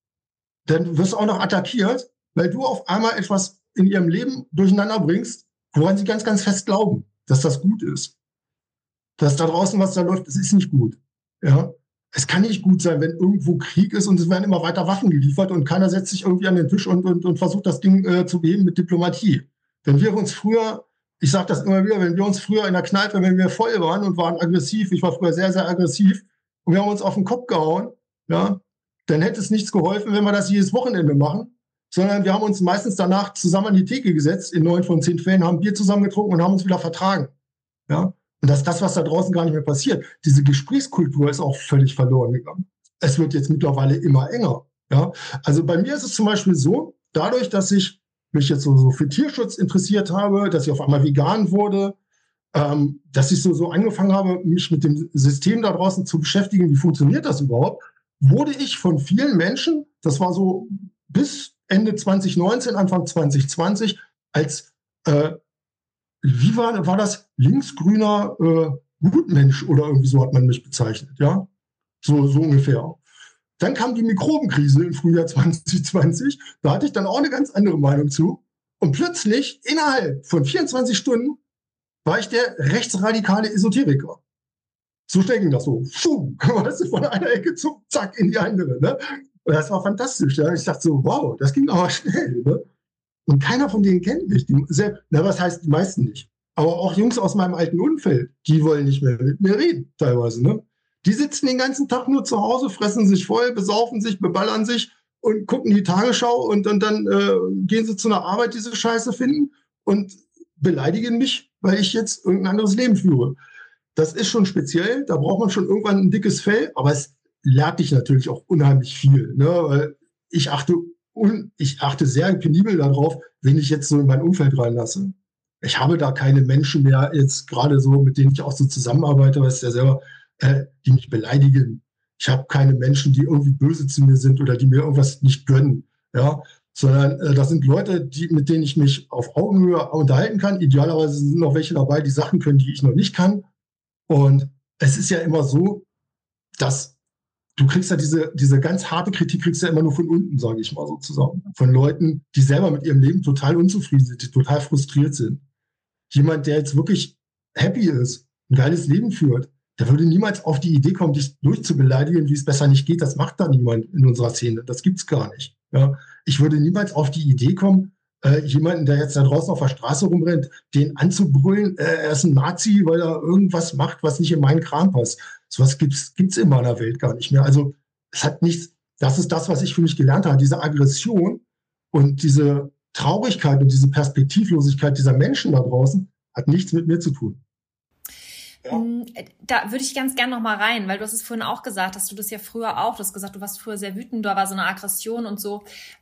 Dann wirst du auch noch attackiert, weil du auf einmal etwas in ihrem Leben durcheinander bringst, woran sie ganz, ganz fest glauben, dass das gut ist. Dass da draußen, was da läuft, das ist nicht gut. Ja? Es kann nicht gut sein, wenn irgendwo Krieg ist und es werden immer weiter Waffen geliefert und keiner setzt sich irgendwie an den Tisch und versucht, das Ding zu beheben mit Diplomatie. Wenn wir uns früher, ich sage das immer wieder, wenn wir uns früher in der Kneipe, wenn wir voll waren und waren aggressiv, ich war früher sehr, sehr aggressiv, und wir haben uns auf den Kopf gehauen, ja, dann hätte es nichts geholfen, wenn wir das jedes Wochenende machen, sondern wir haben uns meistens danach zusammen an die Theke gesetzt, in 9 von 10 Fällen, haben Bier zusammen getrunken und haben uns wieder vertragen. Ja? Und das ist das, was da draußen gar nicht mehr passiert. Diese Gesprächskultur ist auch völlig verloren gegangen. Es wird jetzt mittlerweile immer enger. Ja? Also bei mir ist es zum Beispiel so, dadurch, dass ich mich jetzt so für Tierschutz interessiert habe, dass ich auf einmal vegan wurde, dass ich so angefangen habe, mich mit dem System da draußen zu beschäftigen, wie funktioniert das überhaupt, wurde ich von vielen Menschen, das war so bis Ende 2019, Anfang 2020, als, wie war das, linksgrüner Gutmensch oder irgendwie so hat man mich bezeichnet, ja, so ungefähr. Dann kam die Mikrobenkrise im Frühjahr 2020. Da hatte ich dann auch eine ganz andere Meinung zu. Und plötzlich, innerhalb von 24 Stunden, war ich der rechtsradikale Esoteriker. So schnell ging das so. Puh, weißt du, von einer Ecke zum Zack in die andere. Ne? Und das war fantastisch. Ja? Ich dachte so, wow, das ging aber schnell. Ne? Und keiner von denen kennt mich. Was heißt die meisten nicht? Aber auch Jungs aus meinem alten Umfeld, die wollen nicht mehr mit mir reden, teilweise. Ne? Die sitzen den ganzen Tag nur zu Hause, fressen sich voll, besaufen sich, beballern sich und gucken die Tagesschau und dann gehen sie zu einer Arbeit, die sie scheiße finden und beleidigen mich, weil ich jetzt irgendein anderes Leben führe. Das ist schon speziell, da braucht man schon irgendwann ein dickes Fell, aber es lehrt dich natürlich auch unheimlich viel. Ne? Weil ich achte sehr penibel darauf, wen ich jetzt so in mein Umfeld reinlasse. Ich habe da keine Menschen mehr jetzt gerade so, mit denen ich auch so zusammenarbeite, weißt du ja selber, die mich beleidigen. Ich habe keine Menschen, die irgendwie böse zu mir sind oder die mir irgendwas nicht gönnen, ja, sondern das sind Leute, mit denen ich mich auf Augenhöhe unterhalten kann. Idealerweise sind noch welche dabei, die Sachen können, die ich noch nicht kann. Und es ist ja immer so, dass du kriegst ja diese ganz harte Kritik kriegst ja immer nur von unten, sage ich mal so zusammen. Von Leuten, die selber mit ihrem Leben total unzufrieden sind, die total frustriert sind. Jemand, der jetzt wirklich happy ist, ein geiles Leben führt, der würde niemals auf die Idee kommen, dich durchzubeleidigen, wie es besser nicht geht. Das macht da niemand in unserer Szene. Das gibt's gar nicht. Ja? Ich würde niemals auf die Idee kommen, jemanden, der jetzt da draußen auf der Straße rumrennt, den anzubrüllen, er ist ein Nazi, weil er irgendwas macht, was nicht in meinen Kram passt. Sowas gibt's in meiner Welt gar nicht mehr. Also es hat nichts, das ist das, was ich für mich gelernt habe. Diese Aggression und diese Traurigkeit und diese Perspektivlosigkeit dieser Menschen da draußen hat nichts mit mir zu tun. Ja. Da würde ich ganz gern noch mal rein, weil du hast es vorhin auch gesagt, dass du das ja früher auch, du hast gesagt, du warst früher sehr wütend, da war so eine Aggression und so.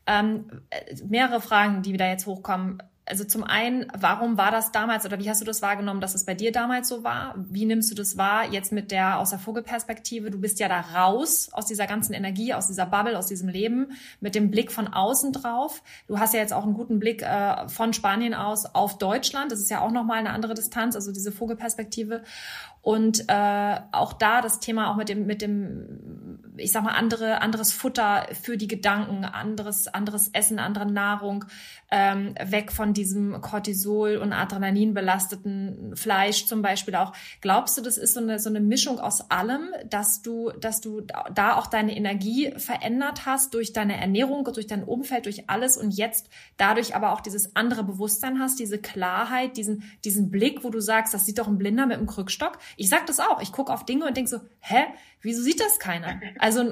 Mehrere Fragen, die da jetzt hochkommen. Also zum einen, warum war das damals oder wie hast du das wahrgenommen, dass es bei dir damals so war? Wie nimmst du das wahr jetzt aus der Vogelperspektive? Du bist ja da raus aus dieser ganzen Energie, aus dieser Bubble, aus diesem Leben mit dem Blick von außen drauf. Du hast ja jetzt auch einen guten Blick von Spanien aus auf Deutschland. Das ist ja auch nochmal eine andere Distanz, also diese Vogelperspektive. Und auch da das Thema auch mit dem, ich sag mal, anderes Futter für die Gedanken, anderes Essen, andere Nahrung, weg von diesem Cortisol und Adrenalin belasteten Fleisch zum Beispiel auch. Glaubst du, das ist so eine Mischung aus allem, dass du da auch deine Energie verändert hast durch deine Ernährung, durch dein Umfeld, durch alles und jetzt dadurch aber auch dieses andere Bewusstsein hast, diese Klarheit, diesen Blick, wo du sagst, das sieht doch ein Blinder mit einem Krückstock. Ich sag das auch. Ich gucke auf Dinge und denke so, wieso sieht das keiner? Also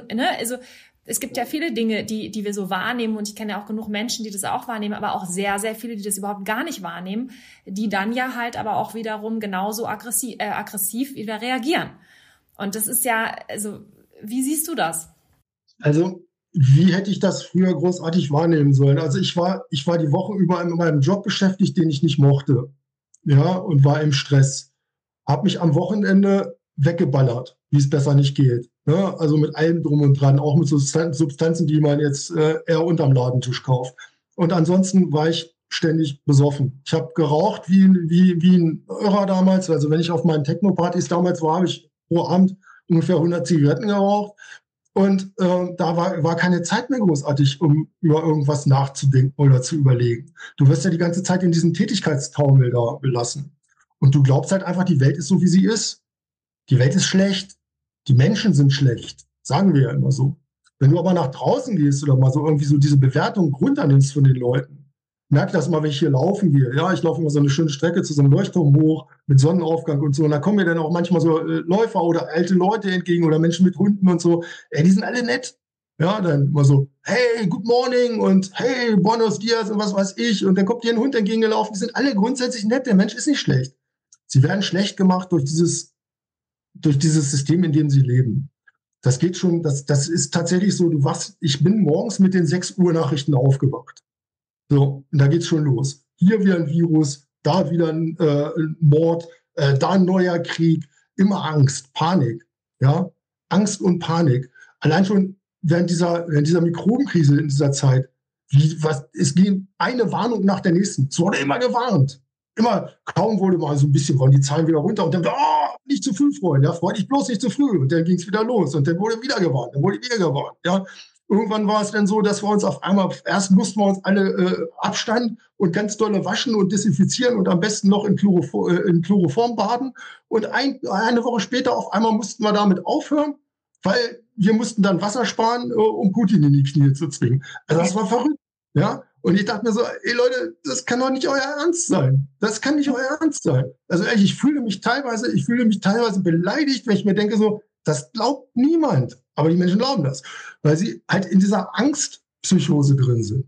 es gibt ja viele Dinge, die wir so wahrnehmen und ich kenne ja auch genug Menschen, die das auch wahrnehmen, aber auch sehr, sehr viele, die das überhaupt gar nicht wahrnehmen, die dann ja halt aber auch wiederum genauso aggressiv wieder reagieren. Und das ist ja, also, wie siehst du das? Also, wie hätte ich das früher großartig wahrnehmen sollen? Also, ich war die Woche über in meinem Job beschäftigt, den ich nicht mochte. Ja, und war im Stress. Hab mich am Wochenende weggeballert, wie es besser nicht geht. Ne? Also mit allem drum und dran, auch mit Substanzen, die man jetzt eher unterm Ladentisch kauft. Und ansonsten war ich ständig besoffen. Ich habe geraucht wie ein Irrer damals. Also wenn ich auf meinen Techno-Partys damals war, habe ich pro Abend ungefähr 100 Zigaretten geraucht. Und da war keine Zeit mehr großartig, um über irgendwas nachzudenken oder zu überlegen. Du wirst ja die ganze Zeit in diesem Tätigkeitstaumel da belassen. Und du glaubst halt einfach, die Welt ist so, wie sie ist. Die Welt ist schlecht. Die Menschen sind schlecht. Sagen wir ja immer so. Wenn du aber nach draußen gehst oder mal so irgendwie so diese Bewertung runternimmst von den Leuten, merk das mal, wenn ich hier laufen gehe. Ja, ich laufe immer so eine schöne Strecke zu so einem Leuchtturm hoch mit Sonnenaufgang und so. Und da kommen mir dann auch manchmal so Läufer oder alte Leute entgegen oder Menschen mit Hunden und so. Ey, die sind alle nett. Ja, dann immer so, hey, good morning und hey, buenos dias und was weiß ich. Und dann kommt dir ein Hund entgegengelaufen. Die sind alle grundsätzlich nett. Der Mensch ist nicht schlecht. Sie werden schlecht gemacht durch dieses System, in dem sie leben. Das geht schon, das ist tatsächlich so, ich bin morgens mit den 6 Uhr Nachrichten aufgewacht. So, und da geht's schon los. Hier wieder ein Virus, da wieder ein Mord, da ein neuer Krieg, immer Angst, Panik, ja, Angst und Panik. Allein schon während dieser Mikrobenkrise in dieser Zeit, es ging eine Warnung nach der nächsten. Es wurde immer gewarnt. Immer, kaum wurde mal so ein bisschen, waren die Zahlen wieder runter und dann, nicht zu früh freuen, ja, freu dich bloß nicht zu früh. Und dann ging es wieder los und dann wurde wieder gewarnt, ja. Irgendwann war es dann so, dass wir uns auf einmal, erst mussten wir uns alle Abstand und ganz dolle waschen und desinfizieren und am besten noch in Chloroform baden. Und eine Woche später auf einmal mussten wir damit aufhören, weil wir mussten dann Wasser sparen, um Putin in die Knie zu zwingen. Also das war verrückt, ja. Und ich dachte mir so, ey Leute, das kann doch nicht euer Ernst sein. Das kann nicht euer Ernst sein. Also ehrlich, ich fühle mich teilweise beleidigt, wenn ich mir denke so, das glaubt niemand. Aber die Menschen glauben das, weil sie halt in dieser Angstpsychose drin sind.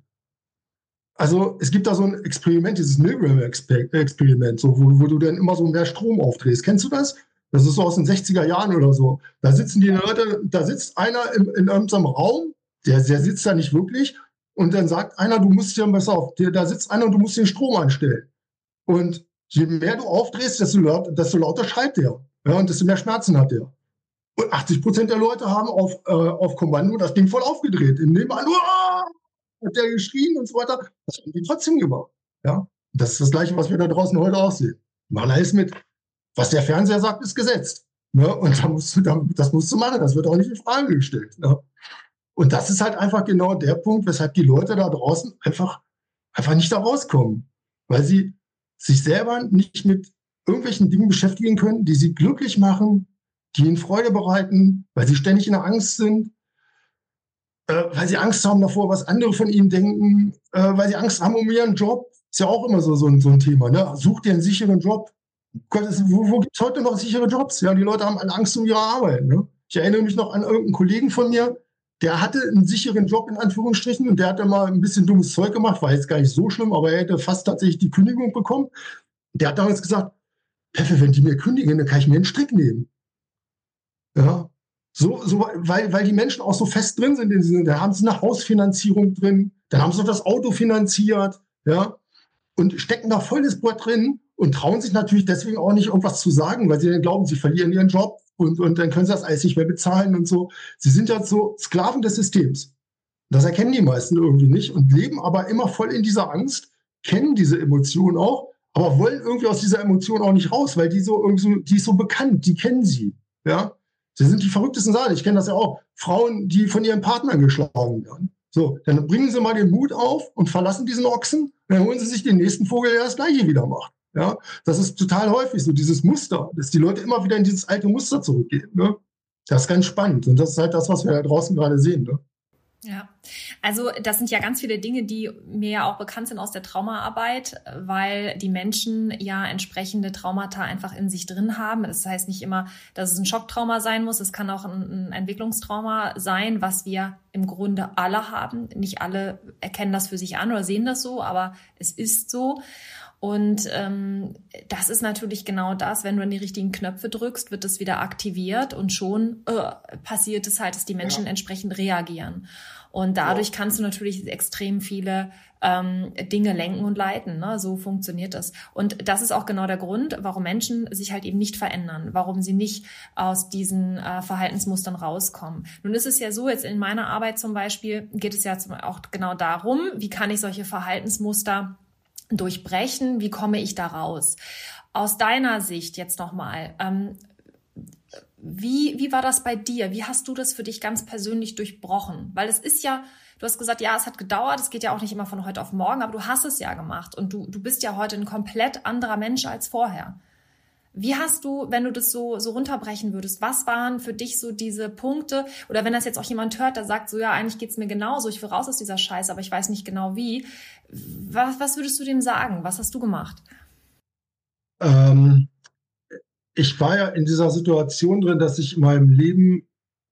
Also es gibt da so ein Experiment, dieses Milgram-Experiment, so, wo du dann immer so mehr Strom aufdrehst. Kennst du das? Das ist so aus den 60er Jahren oder so. Da sitzen die Leute, da sitzt einer in irgendeinem Raum, der sitzt da nicht wirklich. Und dann sagt einer, du musst ja besser auf, da sitzt einer und du musst den Strom anstellen. Und je mehr du aufdrehst, desto lauter schreit der. Ja, und desto mehr Schmerzen hat der. Und 80% der Leute haben auf Kommando das Ding voll aufgedreht. In dem Fall, hat der geschrien und so weiter. Das haben die trotzdem gemacht. Ja? Und das ist das Gleiche, was wir da draußen heute auch sehen. Wir machen alles mit. Was der Fernseher sagt, ist gesetzt. Ne? Und das musst du machen. Das wird auch nicht in Frage gestellt. Ne? Und das ist halt einfach genau der Punkt, weshalb die Leute da draußen einfach nicht da rauskommen. Weil sie sich selber nicht mit irgendwelchen Dingen beschäftigen können, die sie glücklich machen, die ihnen Freude bereiten, weil sie ständig in der Angst sind, weil sie Angst haben davor, was andere von ihnen denken, weil sie Angst haben um ihren Job. Ist ja auch immer so ein Thema. Ne? Such dir einen sicheren Job. Wo gibt es heute noch sichere Jobs? Ja, die Leute haben alle Angst um ihre Arbeit. Ne? Ich erinnere mich noch an irgendeinen Kollegen von mir, der hatte einen sicheren Job in Anführungsstrichen und der hat dann mal ein bisschen dummes Zeug gemacht, war jetzt gar nicht so schlimm, aber er hätte fast tatsächlich die Kündigung bekommen. Der hat damals gesagt, Peffe, wenn die mir kündigen, dann kann ich mir einen Strick nehmen. Ja, weil die Menschen auch so fest drin sind, da haben sie eine Hausfinanzierung drin, dann haben sie noch das Auto finanziert, ja, und stecken da volles Brett drin und trauen sich natürlich deswegen auch nicht, irgendwas zu sagen, weil sie dann glauben, sie verlieren ihren Job und dann können sie das alles nicht mehr bezahlen und so. Sie sind ja so Sklaven des Systems. Das erkennen die meisten irgendwie nicht und leben aber immer voll in dieser Angst, kennen diese Emotion auch, aber wollen irgendwie aus dieser Emotion auch nicht raus, weil die ist so bekannt, die kennen sie, ja. Sie sind die verrücktesten Sachen. Ich kenne das ja auch. Frauen, die von ihren Partnern geschlagen werden. So, dann bringen sie mal den Mut auf und verlassen diesen Ochsen. Und dann holen sie sich den nächsten Vogel, der das Gleiche wieder macht. Ja, das ist total häufig so, dieses Muster, dass die Leute immer wieder in dieses alte Muster zurückgehen. Ne? Das ist ganz spannend. Und das ist halt das, was wir da draußen gerade sehen. Ne? Ja, also das sind ja ganz viele Dinge, die mir ja auch bekannt sind aus der Traumaarbeit, weil die Menschen ja entsprechende Traumata einfach in sich drin haben. Das heißt nicht immer, dass es ein Schocktrauma sein muss. Es kann auch ein Entwicklungstrauma sein, was wir im Grunde alle haben. Nicht alle erkennen das für sich an oder sehen das so, aber es ist so. Und das ist natürlich genau das, wenn du an die richtigen Knöpfe drückst, wird das wieder aktiviert und schon passiert es halt, dass die Menschen entsprechend reagieren. Und dadurch kannst du natürlich extrem viele Dinge lenken und leiten. Ne? So funktioniert das. Und das ist auch genau der Grund, warum Menschen sich halt eben nicht verändern, warum sie nicht aus diesen Verhaltensmustern rauskommen. Nun ist es ja so, jetzt in meiner Arbeit zum Beispiel geht es ja auch genau darum, wie kann ich solche Verhaltensmuster durchbrechen, wie komme ich da raus? Aus deiner Sicht jetzt nochmal, wie war das bei dir? Wie hast du das für dich ganz persönlich durchbrochen? Weil es ist ja, du hast gesagt, ja, es hat gedauert, es geht ja auch nicht immer von heute auf morgen, aber du hast es ja gemacht und du bist ja heute ein komplett anderer Mensch als vorher. Wie hast du, wenn du das so runterbrechen würdest, was waren für dich so diese Punkte? Oder wenn das jetzt auch jemand hört, der sagt so, ja, eigentlich geht's mir genauso, ich will raus aus dieser Scheiße, aber ich weiß nicht genau wie. Was würdest du dem sagen? Was hast du gemacht? Ich war ja in dieser Situation drin, dass ich in meinem Leben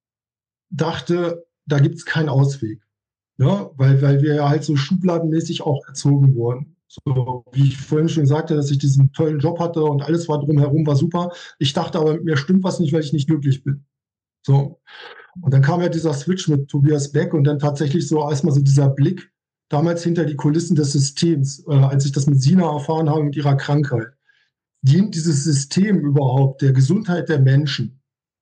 dachte, da gibt's keinen Ausweg. Ja? Weil wir ja halt so schubladenmäßig auch erzogen wurden. So, wie ich vorhin schon sagte, dass ich diesen tollen Job hatte und alles war drumherum, war super. Ich dachte aber, mit mir stimmt was nicht, weil ich nicht glücklich bin. So. Und dann kam ja dieser Switch mit Tobias Beck und dann tatsächlich so erstmal so dieser Blick damals hinter die Kulissen des Systems, als ich das mit Sina erfahren habe mit ihrer Krankheit. Dient dieses System überhaupt der Gesundheit der Menschen?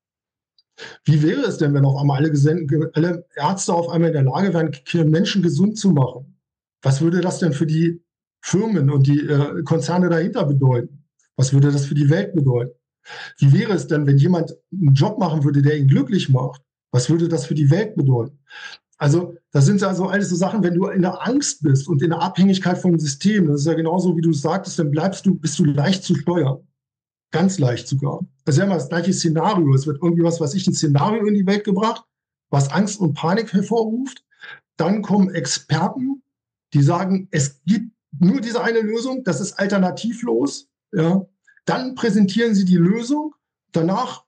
Wie wäre es denn, wenn auf einmal alle Ärzte auf einmal in der Lage wären, Menschen gesund zu machen? Was würde das denn für die Firmen und die Konzerne dahinter bedeuten? Was würde das für die Welt bedeuten? Wie wäre es denn, wenn jemand einen Job machen würde, der ihn glücklich macht? Was würde das für die Welt bedeuten? Also das sind ja so alles so Sachen, wenn du in der Angst bist und in der Abhängigkeit vom System, das ist ja genauso, wie du sagtest, dann bist du leicht zu steuern. Ganz leicht sogar. Das ist ja immer das gleiche Szenario. Es wird irgendwie ein Szenario in die Welt gebracht, was Angst und Panik hervorruft. Dann kommen Experten, die sagen, es gibt nur diese eine Lösung, das ist alternativlos. Ja. Dann präsentieren sie die Lösung, danach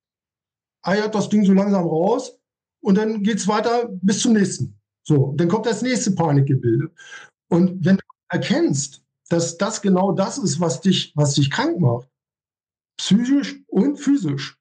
eiert das Ding so langsam raus und dann geht es weiter bis zum nächsten. So, dann kommt das nächste Panikgebilde. Und wenn du erkennst, dass das genau das ist, was dich krank macht, psychisch und physisch,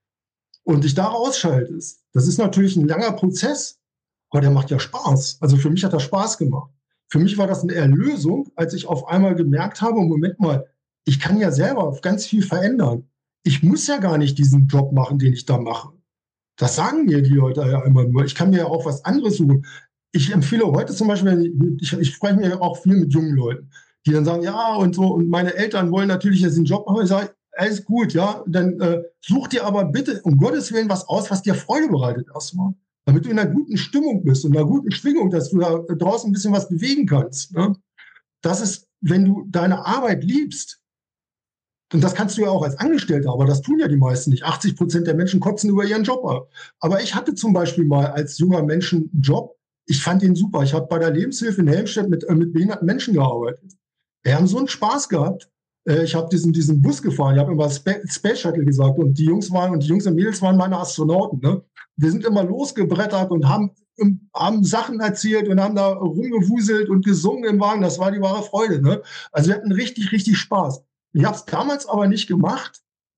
und dich da rausschaltest, das ist natürlich ein langer Prozess, aber der macht ja Spaß. Also für mich hat das Spaß gemacht. Für mich war das eine Erlösung, als ich auf einmal gemerkt habe, Moment mal, ich kann ja selber ganz viel verändern. Ich muss ja gar nicht diesen Job machen, den ich da mache. Das sagen mir die Leute ja immer nur. Ich kann mir ja auch was anderes suchen. Ich empfehle heute zum Beispiel, ich spreche mir auch viel mit jungen Leuten, die dann sagen, ja und so, und meine Eltern wollen natürlich jetzt den Job machen. Ich sage, alles gut, ja, dann such dir aber bitte um Gottes Willen was aus, was dir Freude bereitet erstmal. Damit du in einer guten Stimmung bist und in einer guten Schwingung, dass du da draußen ein bisschen was bewegen kannst. Ne? Das ist, wenn du deine Arbeit liebst, und das kannst du ja auch als Angestellter, aber das tun ja die meisten nicht. 80% der Menschen kotzen über ihren Job ab. Aber ich hatte zum Beispiel mal als junger Mensch einen Job, ich fand den super. Ich habe bei der Lebenshilfe in Helmstedt mit behinderten Menschen gearbeitet. Wir haben so einen Spaß gehabt. Ich habe diesen Bus gefahren, ich habe immer Space Shuttle gesagt und die Jungs und Mädels waren meine Astronauten. Ne? Wir sind immer losgebrettert und haben Sachen erzählt und haben da rumgewuselt und gesungen im Wagen. Das war die wahre Freude. Ne? Also wir hatten richtig, richtig Spaß. Ich habe es damals aber nicht gemacht,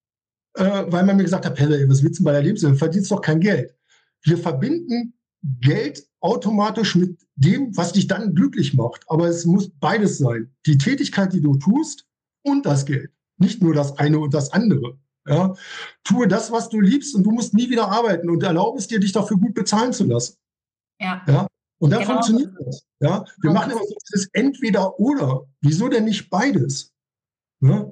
weil man mir gesagt hat, Pelle, was willst du bei der Lebenshilfe? Du verdienst doch kein Geld. Wir verbinden Geld automatisch mit dem, was dich dann glücklich macht. Aber es muss beides sein. Die Tätigkeit, die du tust und das Geld. Nicht nur das eine und das andere. Ja? Tue das, was du liebst und du musst nie wieder arbeiten und erlaube es dir, dich dafür gut bezahlen zu lassen. Ja? Und dann funktioniert das. Ja? Wir machen immer so dieses Entweder-Oder. Wieso denn nicht beides? Ja?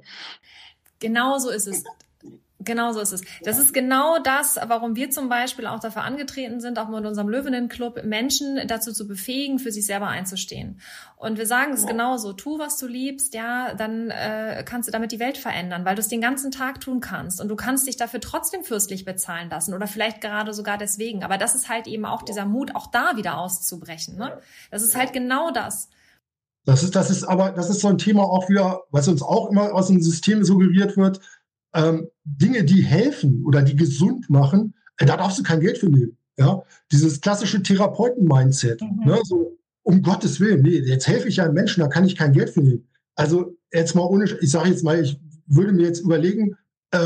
Genau so ist es. Genau so ist es. Das ist genau das, warum wir zum Beispiel auch dafür angetreten sind, auch mit unserem Löwinnen-Club, Menschen dazu zu befähigen, für sich selber einzustehen. Und wir sagen es genauso, tu, was du liebst, ja, dann kannst du damit die Welt verändern, weil du es den ganzen Tag tun kannst. Und du kannst dich dafür trotzdem fürstlich bezahlen lassen oder vielleicht gerade sogar deswegen. Aber das ist halt eben auch dieser Mut, auch da wieder auszubrechen. Ne? Das ist halt genau das. Das ist so ein Thema auch wieder, was uns auch immer aus dem System suggeriert wird. Dinge, die helfen oder die gesund machen, da darfst du kein Geld für nehmen. Ja? Dieses klassische Therapeuten-Mindset. Ne? So, um Gottes Willen, nee, jetzt helfe ich ja einem Menschen, da kann ich kein Geld für nehmen. Also jetzt mal ich sage jetzt mal, ich würde mir jetzt überlegen,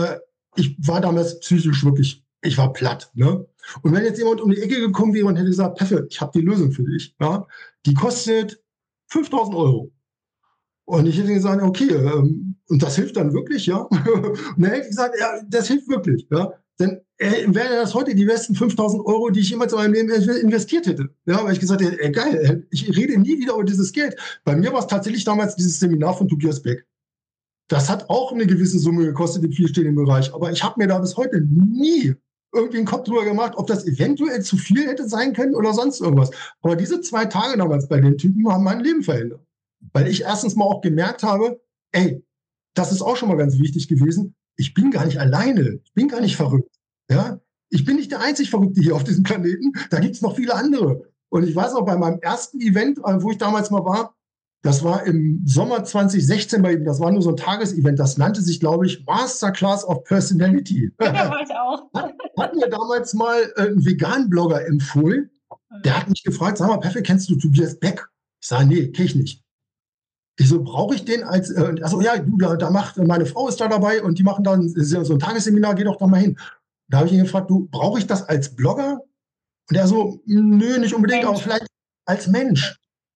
ich war damals psychisch wirklich, ich war platt. Ne? Und wenn jetzt jemand um die Ecke gekommen wäre und hätte gesagt, Peffe, ich habe die Lösung für dich. Ja? Die kostet 5.000 €. Und ich hätte gesagt, okay, und das hilft dann wirklich, ja? Und dann hätte ich gesagt, ja, das hilft wirklich, ja? Dann wären das heute die besten 5.000 €, die ich jemals in meinem Leben investiert hätte. Ja, weil ich gesagt hätte, geil, ich rede nie wieder über dieses Geld. Bei mir war es tatsächlich damals dieses Seminar von Tobias Beck. Das hat auch eine gewisse Summe gekostet im vierstelligen Bereich, aber ich habe mir da bis heute nie irgendwie einen Kopf drüber gemacht, ob das eventuell zu viel hätte sein können oder sonst irgendwas. Aber diese 2 Tage damals bei den Typen haben mein Leben verändert. Weil ich erstens mal auch gemerkt habe, ey, das ist auch schon mal ganz wichtig gewesen, ich bin gar nicht alleine, ich bin gar nicht verrückt. Ja? Ich bin nicht der einzig Verrückte hier auf diesem Planeten, da gibt es noch viele andere. Und ich weiß auch, bei meinem ersten Event, wo ich damals mal war, das war im Sommer 2016 bei ihm, das war nur so ein Tagesevent, das nannte sich, glaube ich, Masterclass of Personality. Ja, war ich auch. Hat mir damals mal einen Vegan-Blogger empfohlen, der hat mich gefragt, sag mal, Peffe, kennst du Tobias Beck? Ich sage, nee, kenn ich nicht. Ich so, brauche ich den als, also ja, du, da macht, meine Frau ist da dabei und die machen dann so ein Tagesseminar, geh doch da mal hin. Da habe ich ihn gefragt, du, brauche ich das als Blogger? Und er so, nö, nicht unbedingt, aber vielleicht als Mensch.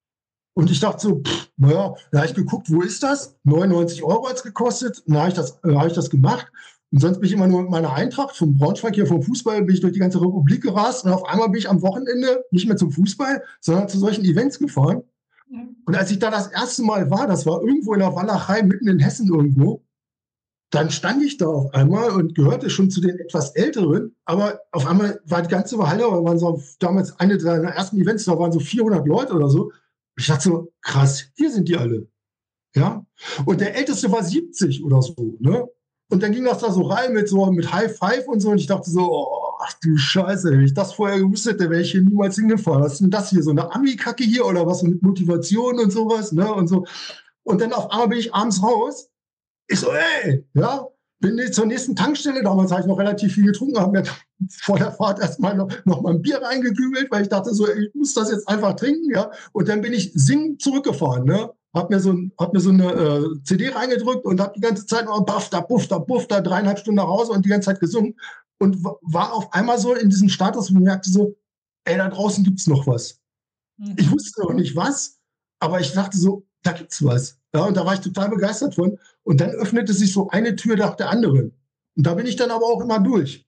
Und ich dachte so, naja, da habe ich geguckt, wo ist das? 99 € hat es gekostet. Dann habe ich das gemacht. Und sonst bin ich immer nur mit meiner Eintracht vom Braunschweig hier vom Fußball, bin ich durch die ganze Republik gerast. Und auf einmal bin ich am Wochenende nicht mehr zum Fußball, sondern zu solchen Events gefahren. Und als ich da das erste Mal war, das war irgendwo in der Walachei, mitten in Hessen irgendwo, dann stand ich da auf einmal und gehörte schon zu den etwas Älteren, aber auf einmal war die ganze Halle, waren so damals eine der ersten Events, da waren so 400 Leute oder so. Und ich dachte so, krass, hier sind die alle. Ja? Und der Älteste war 70 oder so, ne? Und dann ging das da so rein mit High Five und so und ich dachte so, oh, ach du Scheiße, wenn ich das vorher gewusst hätte, wäre ich hier niemals hingefahren. Was ist denn das hier, so eine Ami-Kacke hier oder was mit Motivation und sowas, ne? Und so. Und dann auf einmal bin ich abends raus. Ich so, ey, ja, bin zur nächsten Tankstelle. Damals habe ich noch relativ viel getrunken, habe mir vor der Fahrt erstmal noch mal ein Bier reingekübelt, weil ich dachte so, ey, ich muss das jetzt einfach trinken, ja. Und dann bin ich singend zurückgefahren, ne? Hab mir so eine CD reingedrückt und hab die ganze Zeit noch buff, da 3,5 Stunden nach Hause und die ganze Zeit gesungen und war auf einmal so in diesem Status und merkte so, ey, da draußen gibt's noch was. Ich wusste noch nicht was, aber ich dachte so, da gibt's was. Ja, und da war ich total begeistert von. Und dann öffnete sich so eine Tür nach der anderen. Und da bin ich dann aber auch immer durch.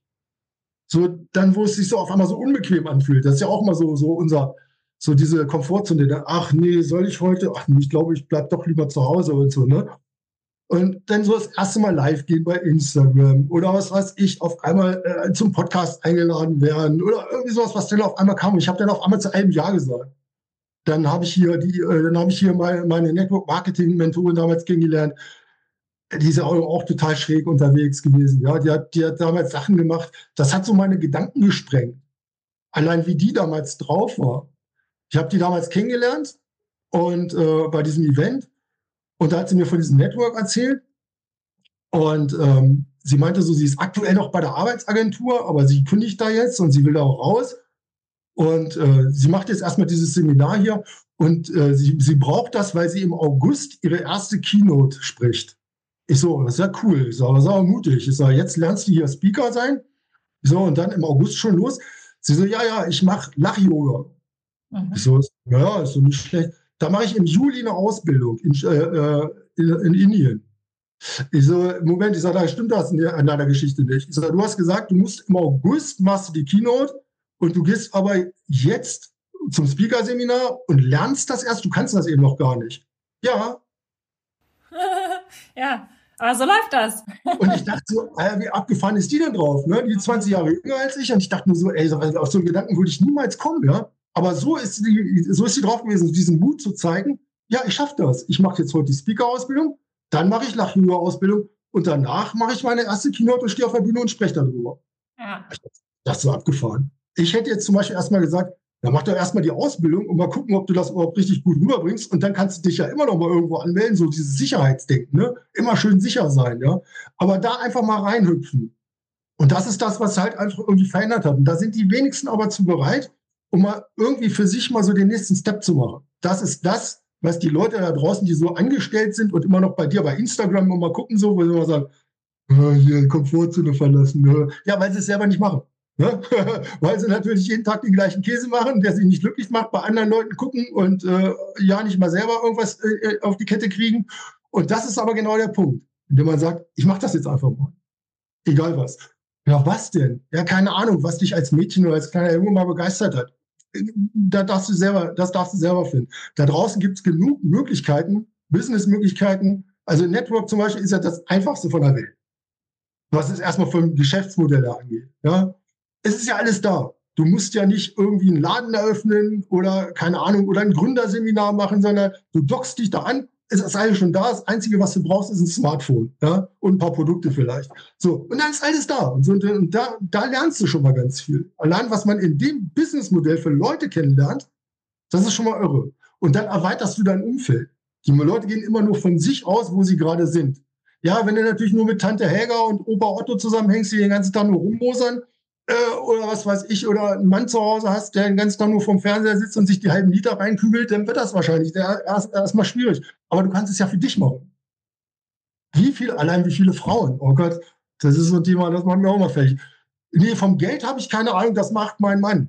So, dann, wo es sich so auf einmal so unbequem anfühlt. Das ist ja auch mal so diese Komfortzone. Ach nee, soll ich heute? Ach nee, ich glaube, ich bleib doch lieber zu Hause und so, ne? Und dann so das erste Mal live gehen bei Instagram oder was weiß ich, auf einmal zum Podcast eingeladen werden oder irgendwie sowas, was dann auf einmal kam. Und ich habe dann auf einmal zu einem Ja gesagt. Dann habe ich hier meine Network-Marketing-Mentorin damals kennengelernt. Die ist ja auch total schräg unterwegs gewesen. Ja, die hat damals Sachen gemacht. Das hat so meine Gedanken gesprengt. Allein wie die damals drauf war. Ich habe die damals kennengelernt und bei diesem Event. Und da hat sie mir von diesem Network erzählt. Und sie meinte so, sie ist aktuell noch bei der Arbeitsagentur, aber sie kündigt da jetzt und sie will da auch raus. Und sie macht jetzt erstmal dieses Seminar hier und sie braucht das, weil sie im August ihre erste Keynote spricht. Ich so, das ist ja cool. Ich sage, das ist aber mutig. Ich sage, jetzt lernst du hier Speaker sein. Ich so, und dann im August schon los. Sie so, ja, ich mache Lach-Yoga. Ich so, ja, ist so nicht schlecht. Da mache ich im Juli eine Ausbildung in Indien. Ich so, Moment, ich sage, da stimmt das an deiner Geschichte nicht. Ich sage, du hast gesagt, du musst im August machst du die Keynote und du gehst aber jetzt zum Speaker-Seminar und lernst das erst, du kannst das eben noch gar nicht. Ja. Ja, aber so läuft das. Und ich dachte so, wie abgefahren ist die denn drauf? Ne? Die 20 Jahre jünger als ich. Und ich dachte mir so, ey, auf so einen Gedanken würde ich niemals kommen. Ja? Aber so ist sie drauf gewesen, diesen Mut zu zeigen, ja, ich schaffe das. Ich mache jetzt heute die Speaker-Ausbildung, dann mache ich Lach-Yoga-Ausbildung und danach mache ich meine erste Keynote und stehe auf der Bühne und spreche darüber. Ja. Das ist so abgefahren. Ich hätte jetzt zum Beispiel erstmal gesagt, dann mach doch erstmal die Ausbildung und mal gucken, ob du das überhaupt richtig gut rüberbringst. Und dann kannst du dich ja immer noch mal irgendwo anmelden, so dieses Sicherheitsdenken, ne? Immer schön sicher sein, ja. Aber da einfach mal reinhüpfen. Und das ist das, was halt einfach irgendwie verändert hat. Und da sind die wenigsten aber zu bereit, um mal irgendwie für sich mal so den nächsten Step zu machen. Das ist das, was die Leute da draußen, die so angestellt sind und immer noch bei dir bei Instagram mal gucken, so, wo sie immer sagen, hier Komfortzone verlassen. Ne? Ja, weil sie es selber nicht machen. Ne? Weil sie natürlich jeden Tag den gleichen Käse machen, der sie nicht glücklich macht, bei anderen Leuten gucken und ja nicht mal selber irgendwas auf die Kette kriegen. Und das ist aber genau der Punkt, indem man sagt, ich mache das jetzt einfach mal. Egal was. Ja, was denn? Ja, keine Ahnung, was dich als Mädchen oder als kleiner Junge mal begeistert hat. Das darfst du selber finden. Da draußen gibt es genug Möglichkeiten, Businessmöglichkeiten. Also Network zum Beispiel ist ja das Einfachste von der Welt. Was es erstmal vom Geschäftsmodell her angeht. Ja? Es ist ja alles da. Du musst ja nicht irgendwie einen Laden eröffnen oder, keine Ahnung, oder ein Gründerseminar machen, sondern du dockst dich da an, es ist alles schon da. Das Einzige, was du brauchst, ist ein Smartphone, ja? Und ein paar Produkte vielleicht. So, und dann ist alles da. Und da lernst du schon mal ganz viel. Allein, was man in dem Businessmodell für Leute kennenlernt, das ist schon mal irre. Und dann erweiterst du dein Umfeld. Die Leute gehen immer nur von sich aus, wo sie gerade sind. Ja, wenn du natürlich nur mit Tante Helga und Opa Otto zusammenhängst, die den ganzen Tag nur rummosern, oder was weiß ich, oder einen Mann zu Hause hast, der den ganzen Tag nur vorm Fernseher sitzt und sich die halben Liter reinkübelt, dann wird das wahrscheinlich erstmal schwierig. Aber du kannst es ja für dich machen. Wie viele Frauen? Oh Gott, das ist so ein Thema, das macht mir auch mal fertig. Nee, vom Geld habe ich keine Ahnung, das macht mein Mann.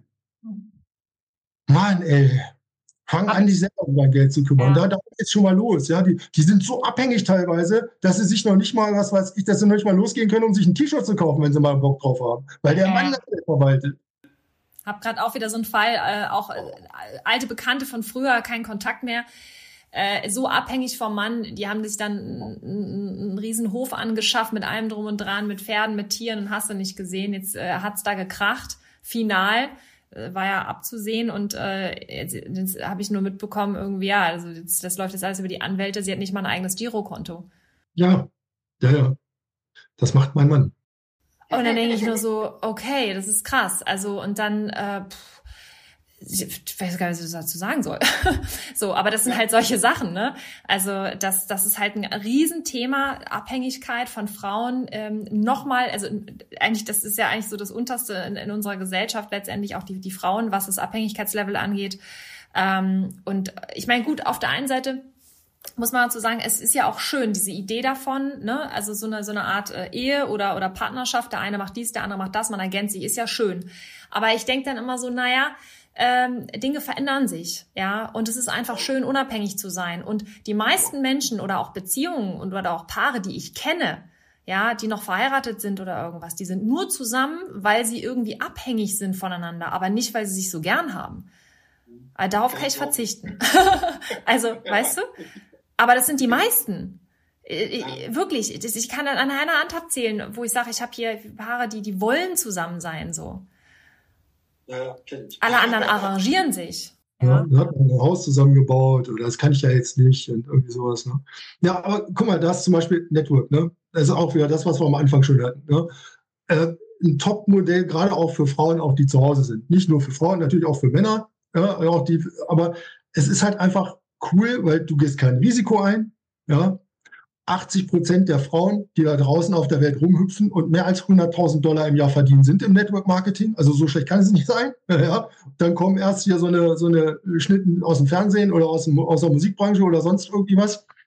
Mann, ey. Fang an, dich selber um dein Geld zu kümmern. Ja. Da geht es schon mal los. Ja? Die sind so abhängig teilweise, dass sie sich noch nicht mal, dass sie noch nicht mal losgehen können, um sich ein T-Shirt zu kaufen, wenn sie mal Bock drauf haben. Weil der Mann das Geld verwaltet. Hab gerade auch wieder so einen Fall, alte Bekannte von früher, kein Kontakt mehr. So abhängig vom Mann, die haben sich dann einen riesen Hof angeschafft mit allem drum und dran, mit Pferden, mit Tieren und hast du nicht gesehen. Jetzt hat's da gekracht, final. War ja abzusehen und jetzt habe ich nur mitbekommen, irgendwie, ja, also das läuft jetzt alles über die Anwälte, sie hat nicht mal ein eigenes Girokonto. Ja. Das macht mein Mann. Und dann denke ich nur so, okay, das ist krass. Also und dann, ich weiß gar nicht, was ich dazu sagen soll. So, aber das sind halt solche Sachen, ne? Also das ist halt ein Riesenthema, Abhängigkeit von Frauen. Nochmal, also eigentlich, das ist ja eigentlich so das Unterste in unserer Gesellschaft, letztendlich auch die Frauen, was das Abhängigkeitslevel angeht. Und ich meine, gut, auf der einen Seite muss man dazu sagen, es ist ja auch schön, diese Idee davon, ne? Also so eine Art Ehe oder Partnerschaft, der eine macht dies, der andere macht das, man ergänzt sich, ist ja schön. Aber ich denke dann immer so, naja, Dinge verändern sich, ja, und es ist einfach schön, unabhängig zu sein. Und die meisten Menschen oder auch Beziehungen oder auch Paare, die ich kenne, ja, die noch verheiratet sind oder irgendwas, die sind nur zusammen, weil sie irgendwie abhängig sind voneinander, aber nicht, weil sie sich so gern haben. Also darauf kann ich verzichten. Also, weißt du? Aber das sind die meisten. Wirklich, ich kann an einer Hand abzählen, wo ich sage, ich habe hier Paare, die wollen zusammen sein, so. Ja, kenn ich. Alle anderen arrangieren sich. Ja, da hat man ein Haus zusammengebaut oder das kann ich ja jetzt nicht und irgendwie sowas. Ne? Ja, aber guck mal, da ist zum Beispiel Network. Ne? Das ist auch wieder das, was wir am Anfang schon hatten. Ne? Ein Top-Modell, gerade auch für Frauen, auch die zu Hause sind. Nicht nur für Frauen, natürlich auch für Männer. Ja, auch aber es ist halt einfach cool, weil du gehst kein Risiko ein. Ja? 80% der Frauen, die da draußen auf der Welt rumhüpfen und mehr als $100.000 im Jahr verdienen, sind im Network Marketing. Also so schlecht kann es nicht sein. Ja, dann kommen erst hier so eine Schnitten aus dem Fernsehen oder aus der Musikbranche oder sonst irgendwie was.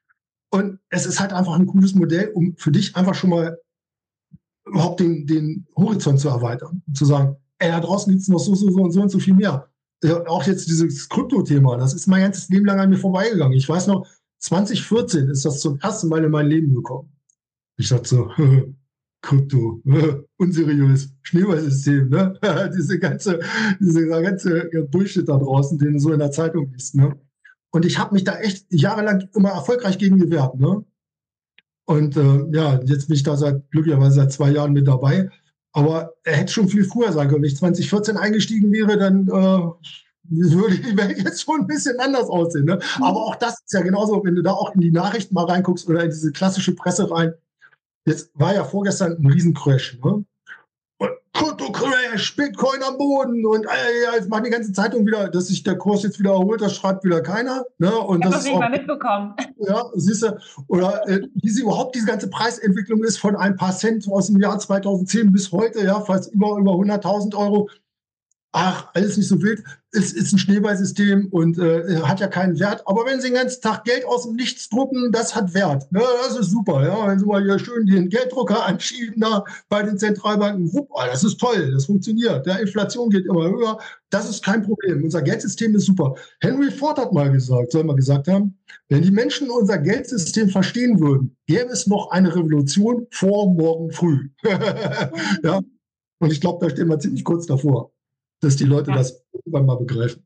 Und es ist halt einfach ein cooles Modell, um für dich einfach schon mal überhaupt den Horizont zu erweitern. Und zu sagen, ey, da draußen gibt es noch so und so viel mehr. Ja, auch jetzt dieses Krypto-Thema, das ist mein ganzes Leben lang an mir vorbeigegangen. Ich weiß noch, 2014 ist das zum ersten Mal in mein Leben gekommen. Ich dachte so, Krypto, unseriös, Schneeballsystem, ne? Dieser ganze Bullshit da draußen, den du so in der Zeitung liest, ne? Und ich habe mich da echt jahrelang immer erfolgreich gegen gewehrt, ne? Und jetzt bin ich da glücklicherweise seit 2 Jahren mit dabei. Aber er hätte schon viel früher sein können. Wenn ich 2014 eingestiegen wäre, dann würde die Welt jetzt schon ein bisschen anders aussehen. Ne? Aber auch das ist ja genauso, wenn du da auch in die Nachrichten mal reinguckst oder in diese klassische Presse rein. Jetzt war ja vorgestern ein Riesencrash. Ne? Krypto-Crash, Bitcoin am Boden und jetzt machen die ganze Zeitung wieder, dass sich der Kurs jetzt wieder erholt, das schreibt wieder keiner. Ne? Und ich habe das das nicht mal mitbekommen. Ja, siehst du, oder wie sie überhaupt diese ganze Preisentwicklung ist von ein paar Cent aus dem Jahr 2010 bis heute, ja, fast über 100.000 Euro. Ach, alles nicht so wild. Es ist ein Schneeballsystem und hat ja keinen Wert. Aber wenn sie den ganzen Tag Geld aus dem Nichts drucken, das hat Wert. Ne? Das ist super. Ja? Wenn sie mal hier schön den Gelddrucker anschieben da bei den Zentralbanken, das ist toll, das funktioniert. Der Inflation geht immer höher. Das ist kein Problem. Unser Geldsystem ist super. Henry Ford hat mal gesagt, soll mal gesagt haben, wenn die Menschen unser Geldsystem verstehen würden, gäbe es noch eine Revolution vor morgen früh. Ja? Und ich glaube, da stehen wir ziemlich kurz davor, dass die Leute das irgendwann mal begreifen.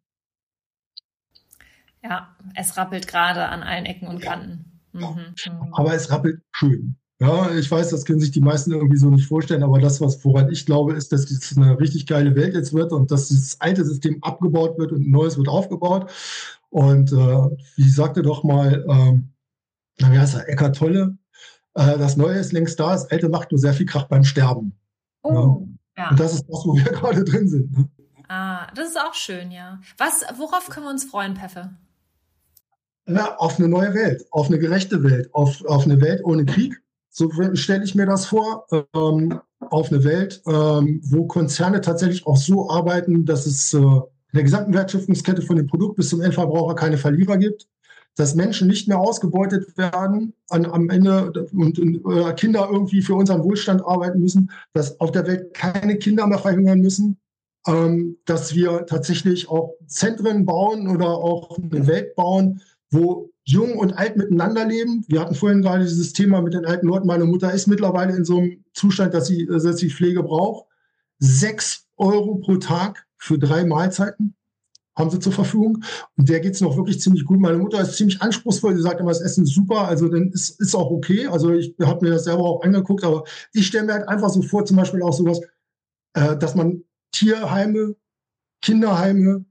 Ja, es rappelt gerade an allen Ecken und Kanten. Aber es rappelt schön. Ja, ich weiß, das können sich die meisten irgendwie so nicht vorstellen, aber das, woran ich glaube, ist, dass es eine richtig geile Welt jetzt wird und dass das alte System abgebaut wird und ein neues wird aufgebaut. Und wie sagte doch mal, wie heißt er, Eckart Tolle, das Neue ist längst da, das Alte macht nur sehr viel Krach beim Sterben. Ja. Und das ist das, wo wir gerade drin sind. Ne? Ah, das ist auch schön, ja. Worauf können wir uns freuen, Peffe? Ja, auf eine neue Welt, auf eine gerechte Welt, auf eine Welt ohne Krieg. So stelle ich mir das vor. Auf eine Welt, wo Konzerne tatsächlich auch so arbeiten, dass es in der gesamten Wertschöpfungskette von dem Produkt bis zum Endverbraucher keine Verlierer gibt. Dass Menschen nicht mehr ausgebeutet werden am Ende und Kinder irgendwie für unseren Wohlstand arbeiten müssen, dass auf der Welt keine Kinder mehr verhungern müssen, dass wir tatsächlich auch Zentren bauen oder auch eine Welt bauen, wo Jung und Alt miteinander leben. Wir hatten vorhin gerade dieses Thema mit den alten Leuten. Meine Mutter ist mittlerweile in so einem Zustand, dass sie Pflege braucht. 6 Euro pro Tag für 3 Mahlzeiten haben sie zur Verfügung. Und der geht es noch wirklich ziemlich gut. Meine Mutter ist ziemlich anspruchsvoll. Sie sagt immer, das Essen ist super. Also dann ist auch okay. Also ich habe mir das selber auch angeguckt. Aber ich stelle mir halt einfach so vor, zum Beispiel auch sowas, dass man Tierheime, Kinderheime,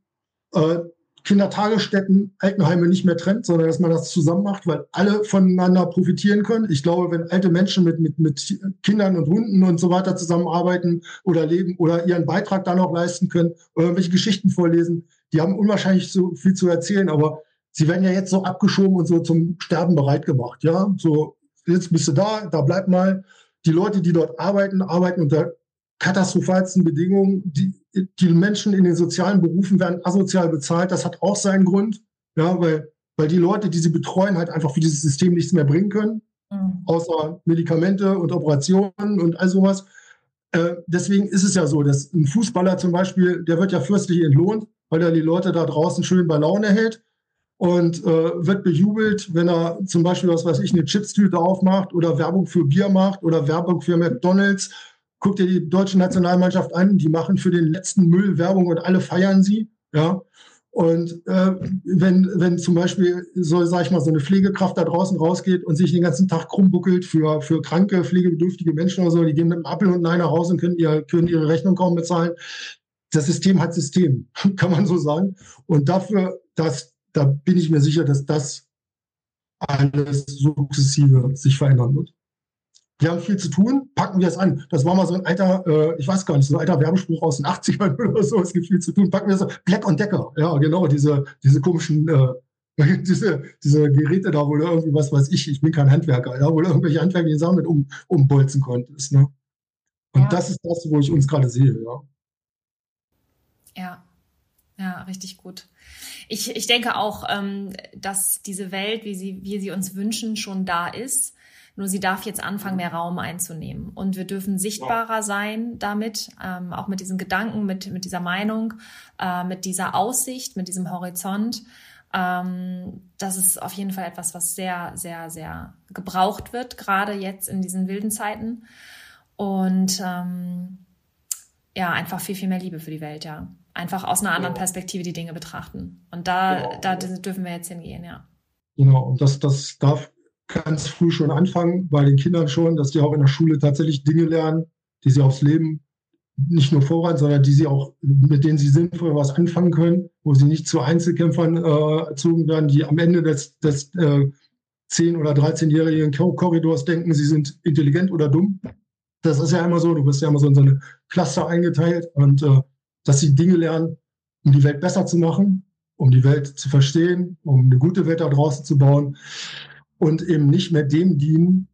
Kindertagesstätten, Altenheime nicht mehr trennt, sondern dass man das zusammen macht, weil alle voneinander profitieren können. Ich glaube, wenn alte Menschen mit Kindern und Hunden und so weiter zusammenarbeiten oder leben oder ihren Beitrag dann auch leisten können oder irgendwelche Geschichten vorlesen, die haben unwahrscheinlich so viel zu erzählen, aber sie werden ja jetzt so abgeschoben und so zum Sterben bereit gemacht. Ja, so, jetzt bist du da bleib mal. Die Leute, die dort arbeiten unter katastrophalsten Bedingungen. Die Menschen in den sozialen Berufen werden asozial bezahlt. Das hat auch seinen Grund, ja, weil die Leute, die sie betreuen, halt einfach für dieses System nichts mehr bringen können, außer Medikamente und Operationen und all sowas. Deswegen ist es ja so, dass ein Fußballer zum Beispiel, der wird ja fürstlich entlohnt, weil er die Leute da draußen schön bei Laune hält und wird bejubelt, wenn er zum Beispiel, was weiß ich, eine Chipstüte aufmacht oder Werbung für Bier macht oder Werbung für McDonald's. Guck dir die deutsche Nationalmannschaft an, die machen für den letzten Müll Werbung und alle feiern sie. Ja? Und wenn zum Beispiel, so sage ich mal, so eine Pflegekraft da draußen rausgeht und sich den ganzen Tag krumm buckelt für kranke, pflegebedürftige Menschen oder so, die gehen mit einem Apfel und ein Ei nach Hause und können ihre Rechnung kaum bezahlen. Das System hat System, kann man so sagen. Und da bin ich mir sicher, dass das alles sukzessive sich verändern wird. Wir haben viel zu tun, packen wir es an. Das war mal so ein alter, ich weiß gar nicht, so ein alter Werbespruch aus den 80ern oder so. Es gibt viel zu tun, packen wir es an. Black & Decker, ja genau, diese komischen, diese Geräte da, wo du irgendwie, was weiß ich bin kein Handwerker, ja, wo du irgendwelche handwerklichen Sachen mit umbolzen konntest. Ne? Und das ist das, wo ich uns gerade sehe, ja. Ja. Ja, richtig gut. Ich denke auch, dass diese Welt, wie wir sie uns wünschen, schon da ist. Nur sie darf jetzt anfangen, mehr Raum einzunehmen. Und wir dürfen sichtbarer sein damit, auch mit diesen Gedanken, mit dieser Meinung, mit dieser Aussicht, mit diesem Horizont. Das ist auf jeden Fall etwas, was sehr, sehr, sehr gebraucht wird, gerade jetzt in diesen wilden Zeiten. Und einfach viel, viel mehr Liebe für die Welt, ja. Einfach aus einer anderen Perspektive die Dinge betrachten. Und da dürfen wir jetzt hingehen, ja. Genau, und das darf ganz früh schon anfangen, bei den Kindern schon, dass die auch in der Schule tatsächlich Dinge lernen, die sie aufs Leben nicht nur vorbereiten, sondern mit denen sie sinnvoll was anfangen können, wo sie nicht zu Einzelkämpfern erzogen werden, die am Ende des 10- oder 13-jährigen Korridors denken, sie sind intelligent oder dumm. Das ist ja immer so, du bist ja immer so in so eine Cluster eingeteilt und dass sie Dinge lernen, um die Welt besser zu machen, um die Welt zu verstehen, um eine gute Welt da draußen zu bauen und eben nicht mehr dem dienen,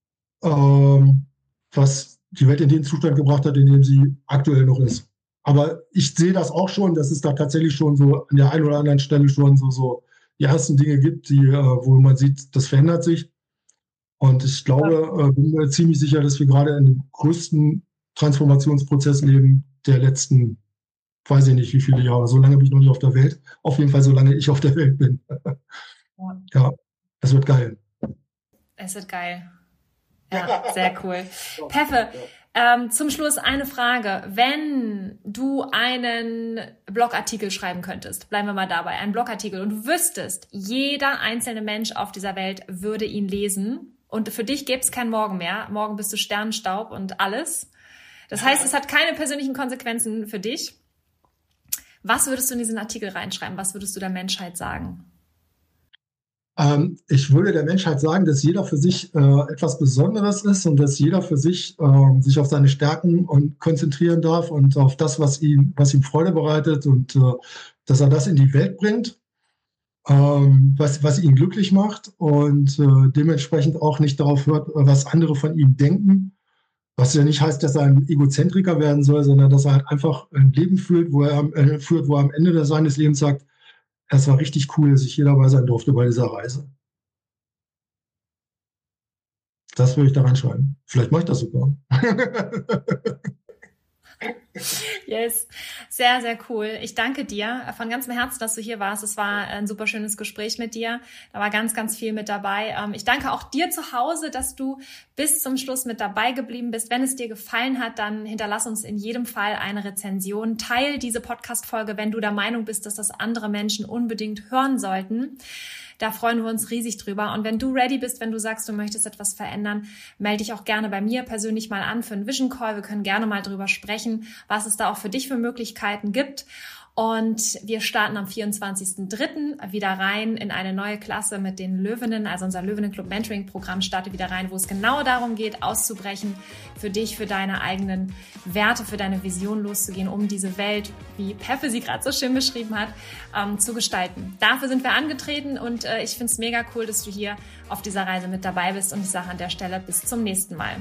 was die Welt in den Zustand gebracht hat, in dem sie aktuell noch ist. Aber ich sehe das auch schon, dass es da tatsächlich schon so an der einen oder anderen Stelle schon so die ersten Dinge gibt, wo man sieht, das verändert sich. Und ich glaube, bin mir ziemlich sicher, dass wir gerade in dem größten Transformationsprozess leben der letzten, weiß ich nicht wie viele Jahre. So lange bin ich noch nicht auf der Welt. Auf jeden Fall, solange ich auf der Welt bin. Ja, es wird geil. Es wird geil. Ja, sehr cool. Peffe, zum Schluss eine Frage. Wenn du einen Blogartikel schreiben könntest, bleiben wir mal dabei, einen Blogartikel, und du wüsstest, jeder einzelne Mensch auf dieser Welt würde ihn lesen und für dich gäbe es kein Morgen mehr. Morgen bist du Sternenstaub und alles. Das heißt, es hat keine persönlichen Konsequenzen für dich. Was würdest du in diesen Artikel reinschreiben? Was würdest du der Menschheit sagen? Ich würde der Menschheit sagen, dass jeder für sich etwas Besonderes ist und dass jeder für sich sich auf seine Stärken konzentrieren darf und auf das, was ihm Freude bereitet und dass er das in die Welt bringt, was ihn glücklich macht und dementsprechend auch nicht darauf hört, was andere von ihm denken. Was ja nicht heißt, dass er ein Egozentriker werden soll, sondern dass er halt einfach ein Leben führt, wo er am Ende seines Lebens sagt, es war richtig cool, dass ich hier dabei sein durfte bei dieser Reise. Das würde ich da reinschreiben. Vielleicht mache ich das sogar. Yes, sehr, sehr cool. Ich danke dir von ganzem Herzen, dass du hier warst. Es war ein super schönes Gespräch mit dir. Da war ganz, ganz viel mit dabei. Ich danke auch dir zu Hause, dass du bis zum Schluss mit dabei geblieben bist. Wenn es dir gefallen hat, dann hinterlass uns in jedem Fall eine Rezension. Teil diese Podcast-Folge, wenn du der Meinung bist, dass das andere Menschen unbedingt hören sollten. Da freuen wir uns riesig drüber. Und wenn du ready bist, wenn du sagst, du möchtest etwas verändern, melde dich auch gerne bei mir persönlich mal an für einen Vision Call. Wir können gerne mal drüber sprechen, was es da auch für dich für Möglichkeiten gibt. Und wir starten am 24.03. wieder rein in eine neue Klasse mit den Löwinnen. Also unser Löwinnen-Club Mentoring-Programm startet wieder rein, wo es genau darum geht, auszubrechen, für dich, für deine eigenen Werte, für deine Vision loszugehen, um diese Welt, wie Peffe sie gerade so schön beschrieben hat, zu gestalten. Dafür sind wir angetreten und ich finde es mega cool, dass du hier auf dieser Reise mit dabei bist. Und ich sage an der Stelle bis zum nächsten Mal.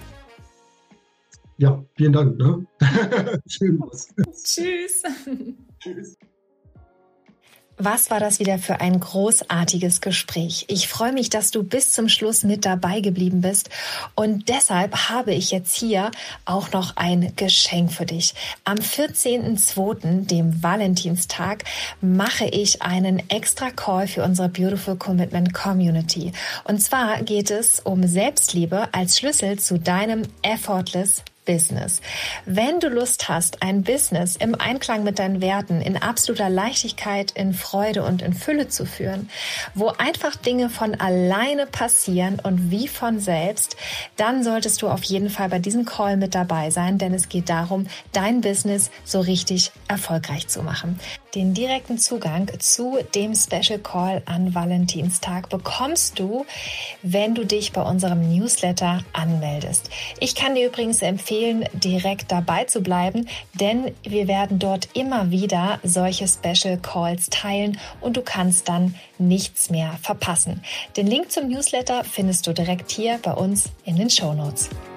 Ja, vielen Dank. Ne? Schön was. Tschüss. Tschüss. Was war das wieder für ein großartiges Gespräch? Ich freue mich, dass du bis zum Schluss mit dabei geblieben bist. Und deshalb habe ich jetzt hier auch noch ein Geschenk für dich. Am 14.02., dem Valentinstag, mache ich einen extra Call für unsere Beautiful Commitment Community. Und zwar geht es um Selbstliebe als Schlüssel zu deinem Effortless Business. Wenn du Lust hast, ein Business im Einklang mit deinen Werten, in absoluter Leichtigkeit, in Freude und in Fülle zu führen, wo einfach Dinge von alleine passieren und wie von selbst, dann solltest du auf jeden Fall bei diesem Call mit dabei sein, denn es geht darum, dein Business so richtig erfolgreich zu machen. Den direkten Zugang zu dem Special Call an Valentinstag bekommst du, wenn du dich bei unserem Newsletter anmeldest. Ich kann dir übrigens empfehlen, direkt dabei zu bleiben, denn wir werden dort immer wieder solche Special Calls teilen und du kannst dann nichts mehr verpassen. Den Link zum Newsletter findest du direkt hier bei uns in den Shownotes.